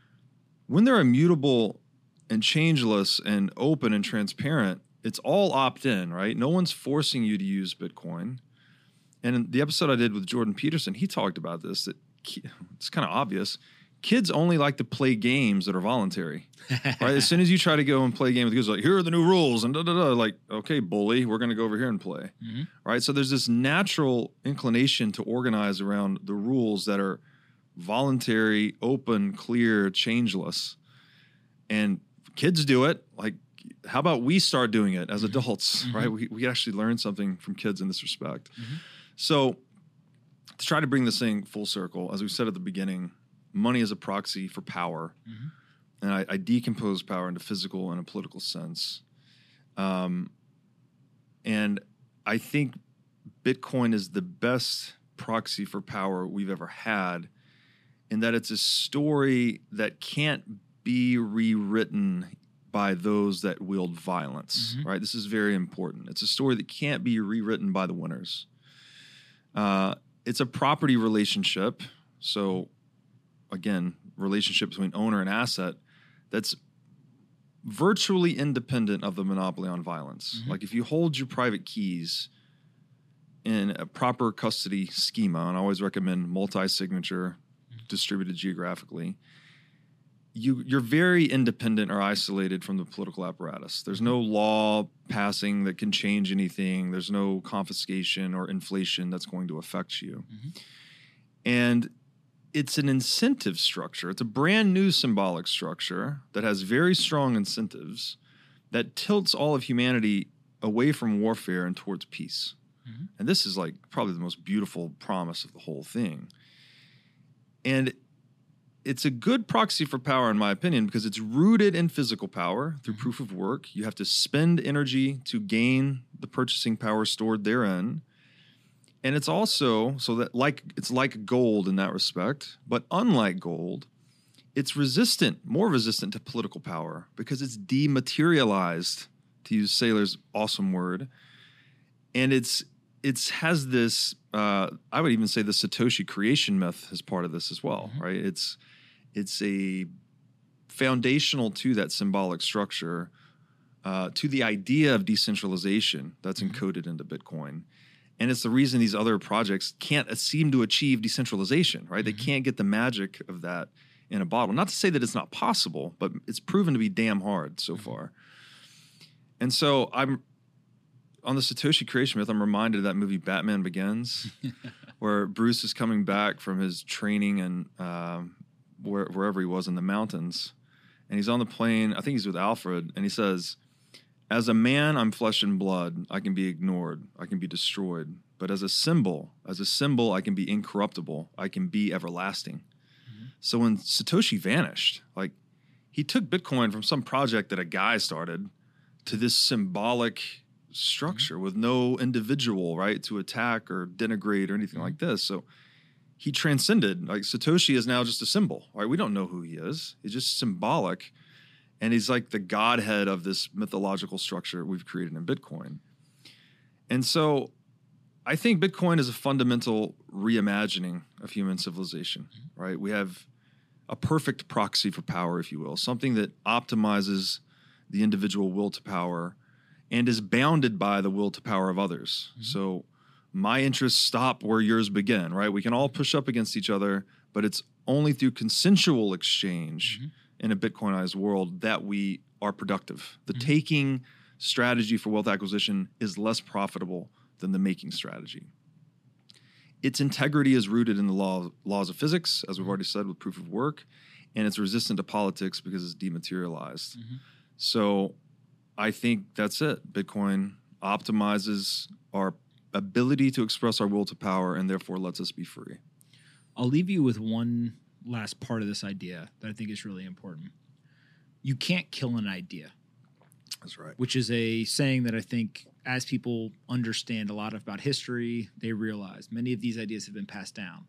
when they're immutable and changeless and open and transparent, it's all opt-in, right? No one's forcing you to use Bitcoin. And in the episode I did with Jordan Peterson, he talked about this, that it's kind of obvious. Kids only like to play games that are voluntary, right? As soon as you try to go and play a game with kids, like, here are the new rules, and da da da, like, okay, bully, we're going to go over here and play, mm-hmm. right? So there's this natural inclination to organize around the rules that are voluntary, open, clear, changeless. And kids do it. Like, how about we start doing it as mm-hmm. adults, mm-hmm. right? We we actually learn something from kids in this respect. Mm-hmm. So to try to bring this thing full circle, as we said at the beginning, money is a proxy for power. Mm-hmm. And I, I decompose power into physical and a political sense. Um, and I think Bitcoin is the best proxy for power we've ever had, in that it's a story that can't be rewritten by those that wield violence, mm-hmm. right? This is very important. It's a story that can't be rewritten by the winners. Uh, it's a property relationship. So again, relationship between owner and asset that's virtually independent of the monopoly on violence. Mm-hmm. Like, if you hold your private keys in a proper custody schema, and I always recommend multi-signature, mm-hmm. distributed geographically, You, you're very independent or isolated from the political apparatus. There's no law passing that can change anything. There's no confiscation or inflation that's going to affect you. Mm-hmm. And it's an incentive structure. It's a brand new symbolic structure that has very strong incentives that tilts all of humanity away from warfare and towards peace. Mm-hmm. And this is like probably the most beautiful promise of the whole thing. And it's a good proxy for power, in my opinion, because it's rooted in physical power through proof of work. You have to spend energy to gain the purchasing power stored therein. And it's also so that like it's like gold in that respect, but unlike gold, it's resistant, more resistant to political power because it's dematerialized, to use Saylor's awesome word. And it's it's has this, uh, I would even say the Satoshi creation myth is part of this as well, mm-hmm. right? It's it's a foundational to that symbolic structure, uh, to the idea of decentralization that's mm-hmm. encoded into Bitcoin. And it's the reason these other projects can't seem to achieve decentralization, right? Mm-hmm. They can't get the magic of that in a bottle. Not to say that it's not possible, but it's proven to be damn hard so mm-hmm. far. And so I'm on the Satoshi creation myth. I'm reminded of that movie Batman Begins, where Bruce is coming back from his training and um, where, wherever he was in the mountains, and he's on the plane. I think he's with Alfred, and he says, "As a man, I'm flesh and blood. I can be ignored. I can be destroyed. But as a symbol, as a symbol, I can be incorruptible. I can be everlasting." Mm-hmm. So when Satoshi vanished, like he took Bitcoin from some project that a guy started to this symbolic structure mm-hmm. with no individual right to attack or denigrate or anything mm-hmm. like this. So he transcended. Like Satoshi is now just a symbol, right? We don't know who he is. He's just symbolic. And he's like the godhead of this mythological structure we've created in Bitcoin. And so I think Bitcoin is a fundamental reimagining of human civilization, right? We have a perfect proxy for power, if you will, something that optimizes the individual will to power and is bounded by the will to power of others. Mm-hmm. So my interests stop where yours begin, right? We can all push up against each other, but it's only through consensual exchange mm-hmm. in a Bitcoinized world that we are productive. The mm-hmm. taking strategy for wealth acquisition is less profitable than the making strategy. Its integrity is rooted in the law, laws of physics, as we've already said, with proof of work, and it's resistant to politics because it's dematerialized. Mm-hmm. So I think that's it. Bitcoin optimizes our ability to express our will to power and therefore lets us be free. I'll leave you with one last part of this idea that I think is really important. You can't kill an idea. That's right. Which is a saying that I think as people understand a lot about history, they realize many of these ideas have been passed down.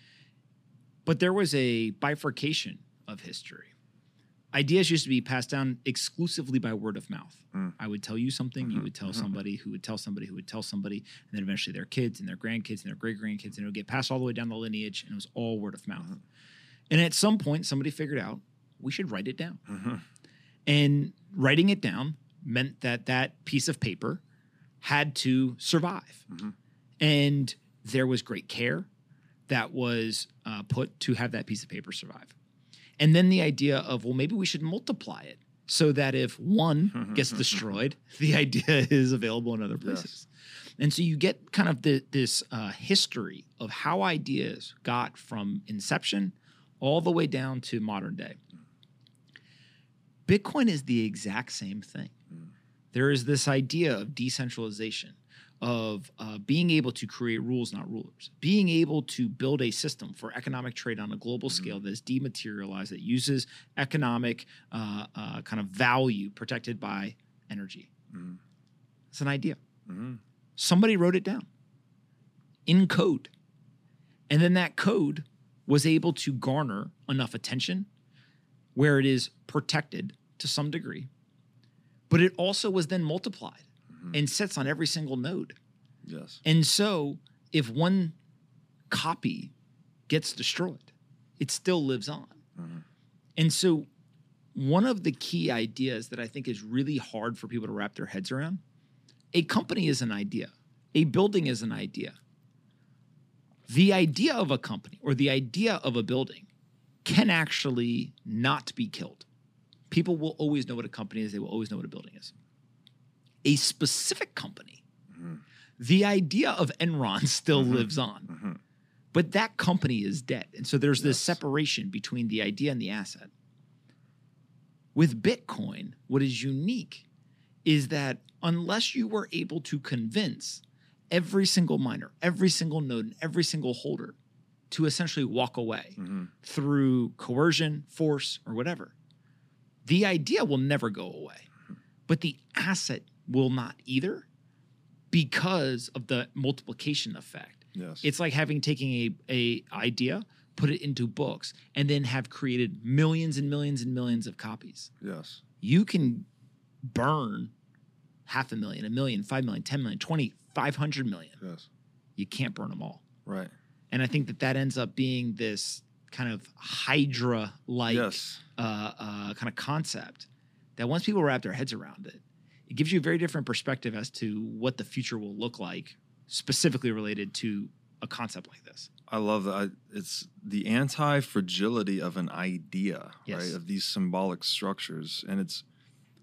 But there was a bifurcation of history. Ideas used to be passed down exclusively by word of mouth. Mm. I would tell you something, mm-hmm. you would tell mm-hmm. somebody who would tell somebody who would tell somebody, and then eventually their kids and their grandkids and their great-grandkids, and it would get passed all the way down the lineage, and it was all word of mouth. Mm-hmm. And at some point, somebody figured out we should write it down. Mm-hmm. And writing it down meant that that piece of paper had to survive. Mm-hmm. And there was great care that was uh, put to have that piece of paper survive. And then the idea of, well, maybe we should multiply it so that if one gets destroyed, the idea is available in other places. Yes. And so you get kind of the, this uh, history of how ideas got from inception all the way down to modern day. Bitcoin is the exact same thing. Mm. There is this idea of decentralization, of uh, being able to create rules, not rulers, being able to build a system for economic trade on a global mm-hmm. scale that is dematerialized, that uses economic uh, uh, kind of value protected by energy. Mm-hmm. It's an idea. Mm-hmm. Somebody wrote it down in code. And then that code was able to garner enough attention where it is protected to some degree, but it also was then multiplied mm-hmm. and sits on every single node. Yes. And so if one copy gets destroyed, it still lives on. Mm-hmm. And so one of the key ideas that I think is really hard for people to wrap their heads around, a company is an idea. A building is an idea. The idea of a company or the idea of a building can actually not be killed. People will always know what a company is. They will always know what a building is. A specific company, mm-hmm. the idea of Enron still mm-hmm. lives on, mm-hmm. but that company is dead. And so there's yes. this separation between the idea and the asset. With Bitcoin, what is unique is that unless you were able to convince every single miner, every single node, and every single holder to essentially walk away mm-hmm. through coercion, force, or whatever, the idea will never go away. Mm-hmm. But the asset will not either because of the multiplication effect. Yes. It's like having taken a, a idea, put it into books, and then have created millions and millions and millions of copies. Yes. You can burn half a million, a million, five million, ten million, twenty, five hundred million. Yes. You can't burn them all. Right. And I think that that ends up being this kind of Hydra-like yes. uh, uh, kind of concept that once people wrap their heads around it, it gives you a very different perspective as to what the future will look like, specifically related to a concept like this. I love that. I, it's the anti-fragility of an idea, yes. right, of these symbolic structures. And it's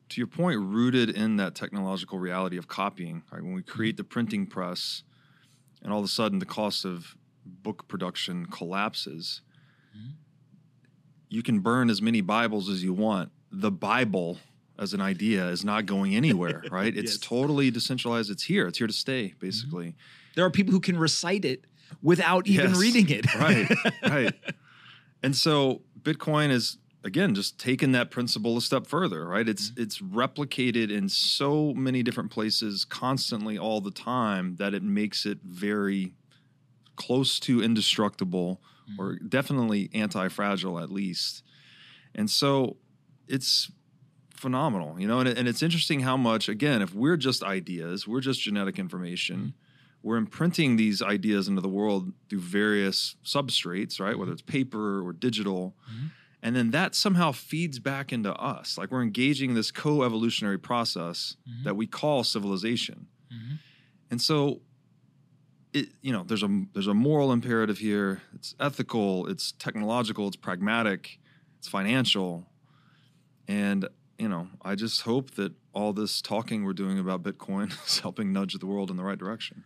to your point, rooted in that technological reality of copying. Right? When we create the printing press, and all of a sudden the cost of book production collapses, mm-hmm. you can burn as many Bibles as you want. The Bible as an idea is not going anywhere, right? It's yes. totally decentralized. It's here. It's here to stay, basically. Mm-hmm. There are people who can recite it without even yes. reading it. Right, right. And so Bitcoin is, again, just taking that principle a step further, right? It's mm-hmm. it's replicated in so many different places constantly all the time that it makes it very close to indestructible mm-hmm. or definitely anti-fragile at least. And so it's phenomenal, you know, and, and it's interesting how much, again, if we're just ideas, we're just genetic information, mm-hmm. we're imprinting these ideas into the world through various substrates, right? Whether it's paper or digital. Mm-hmm. And then that somehow feeds back into us. Like we're engaging this co-evolutionary process mm-hmm. that we call civilization. Mm-hmm. And so, it, you know, there's a there's a moral imperative here. It's ethical, it's technological, it's pragmatic, it's financial. And, you know, I just hope that all this talking we're doing about Bitcoin is helping nudge the world in the right direction.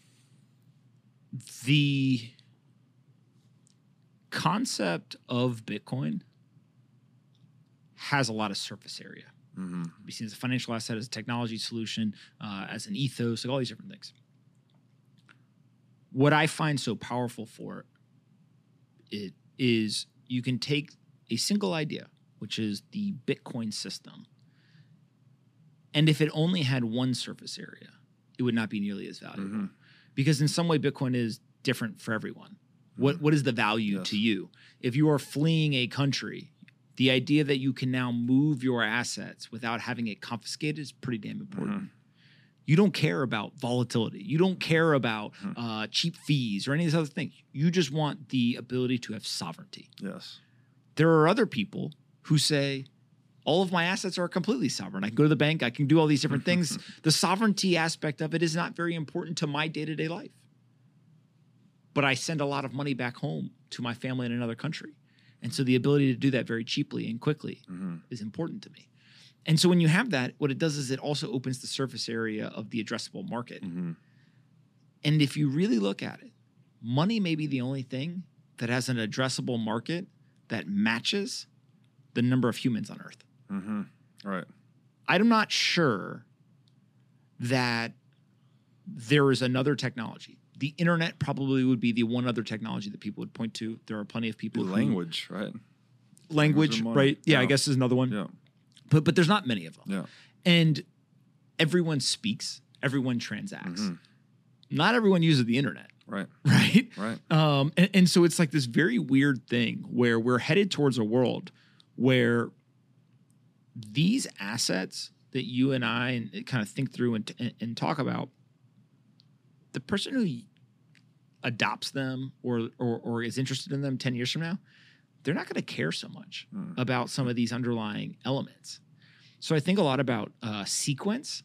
The concept of Bitcoin has a lot of surface area. Mm-hmm. We've seen as a financial asset, as a technology solution, uh, as an ethos, like all these different things. What I find so powerful for it is you can take a single idea, which is the Bitcoin system, and if it only had one surface area, it would not be nearly as valuable. Mm-hmm. Because in some way, Bitcoin is different for everyone. What What is the value yes. to you? If you are fleeing a country, the idea that you can now move your assets without having it confiscated is pretty damn important. Mm-hmm. You don't care about volatility. You don't care about mm-hmm. uh, cheap fees or any of these other things. You just want the ability to have sovereignty. Yes. There are other people who say, all of my assets are completely sovereign. I can go to the bank. I can do all these different things. The sovereignty aspect of it is not very important to my day-to-day life. But I send a lot of money back home to my family in another country. And so the ability to do that very cheaply and quickly mm-hmm. is important to me. And so when you have that, what it does is it also opens the surface area of the addressable market. Mm-hmm. And if you really look at it, money may be the only thing that has an addressable market that matches the number of humans on Earth. Mm-hmm. Right. I'm not sure that there is another technology. The internet probably would be the one other technology that people would point to. There are plenty of people. The who, language, right? Language, language right? Yeah, yeah, I guess is another one. Yeah. But but there's not many of them. Yeah. And everyone speaks. Everyone transacts. Mm-hmm. Not everyone uses the internet. Right. Right. Right. Um, and, and so it's like this very weird thing where we're headed towards a world where these assets that you and I and kind of think through and, and, and talk about, the person who adopts them or, or or is interested in them ten years from now, they're not going to care so much mm. about some of these underlying elements. So I think a lot about uh, sequence.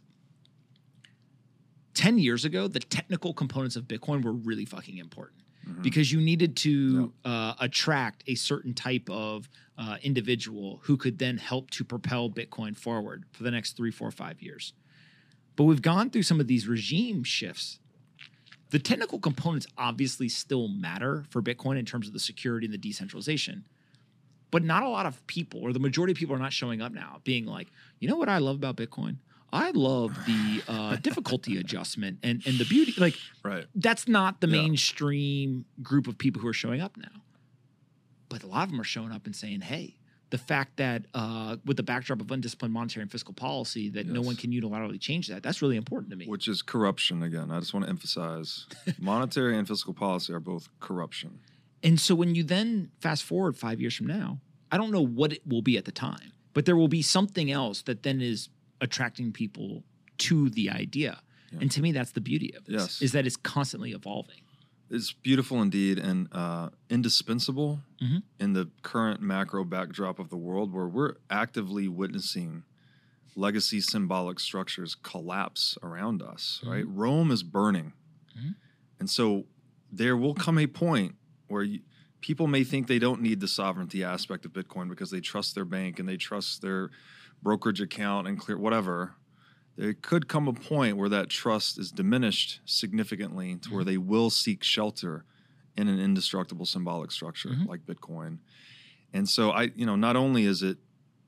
ten years ago, the technical components of Bitcoin were really fucking important mm-hmm. because you needed to yep. uh, attract a certain type of uh, individual who could then help to propel Bitcoin forward for the next three, four, five years. But we've gone through some of these regime shifts. The technical components obviously still matter for Bitcoin in terms of the security and the decentralization. But not a lot of people, or the majority of people, are not showing up now being like, you know what I love about Bitcoin? I love the uh, difficulty adjustment and, and the beauty. Like, right. That's not the yeah. mainstream group of people who are showing up now. But a lot of them are showing up and saying, hey, the fact that uh, with the backdrop of undisciplined monetary and fiscal policy that yes. no one can unilaterally change that, that's really important to me. Which is corruption, again. I just want to emphasize monetary and fiscal policy are both corruption. And so when you then fast forward five years from now, I don't know what it will be at the time, but there will be something else that then is attracting people to the idea. Yeah. And to me, that's the beauty of this, yes. is that it's constantly evolving. It's beautiful indeed and uh, indispensable mm-hmm. in the current macro backdrop of the world where we're actively witnessing legacy symbolic structures collapse around us, mm-hmm. right? Rome is burning. Mm-hmm. And so there will come a point where you, people may think they don't need the sovereignty aspect of Bitcoin because they trust their bank and they trust their brokerage account and clear whatever, there could come a point where that trust is diminished significantly to where they will seek shelter in an indestructible symbolic structure mm-hmm. like Bitcoin. And so I, you know, not only is it,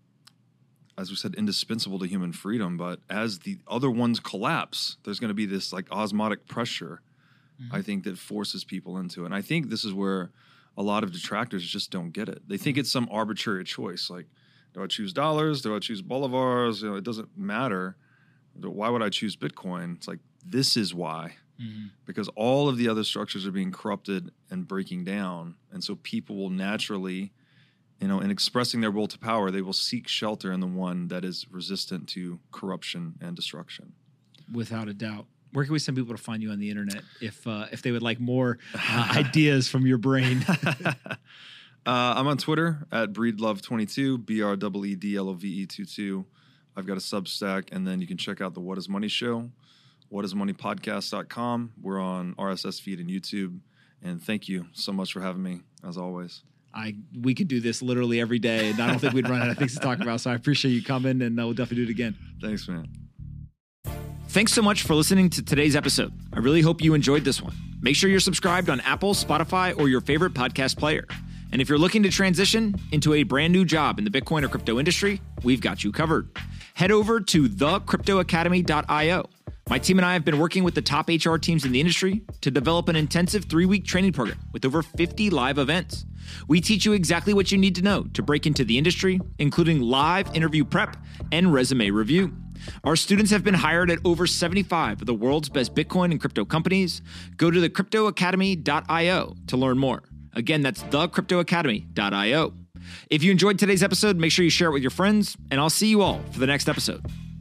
as we said, indispensable to human freedom, but as the other ones collapse, there's going to be this like osmotic pressure, mm-hmm. I think, that forces people into it. And I think this is where a lot of detractors just don't get it. They think mm-hmm. it's some arbitrary choice. Like, do I choose dollars? Do I choose bolivars? You know, it doesn't matter. Why would I choose Bitcoin? It's like, this is why. Mm-hmm. Because all of the other structures are being corrupted and breaking down. And so people will naturally, you know, in expressing their will to power, they will seek shelter in the one that is resistant to corruption and destruction. Without a doubt. Where can we send people to find you on the internet if uh, if they would like more uh, ideas from your brain? uh, I'm on Twitter at breedlove twenty-two, B R E E D L O V E twenty-two. I've got a Substack, and then you can check out the What is Money show, what is money podcast dot com. We're on R S S feed and YouTube. And thank you so much for having me, as always. I we could do this literally every day, and I don't think we'd run out of things to talk about. So I appreciate you coming, and we'll definitely do it again. Thanks, man. Thanks so much for listening to today's episode. I really hope you enjoyed this one. Make sure you're subscribed on Apple, Spotify, or your favorite podcast player. And if you're looking to transition into a brand new job in the Bitcoin or crypto industry, we've got you covered. Head over to the crypto academy dot io. My team and I have been working with the top H R teams in the industry to develop an intensive three-week training program with over fifty live events. We teach you exactly what you need to know to break into the industry, including live interview prep and resume review. Our students have been hired at over seventy-five of the world's best Bitcoin and crypto companies. Go to the crypto academy dot io to learn more. Again, that's the crypto academy dot io. If you enjoyed today's episode, make sure you share it with your friends, and I'll see you all for the next episode.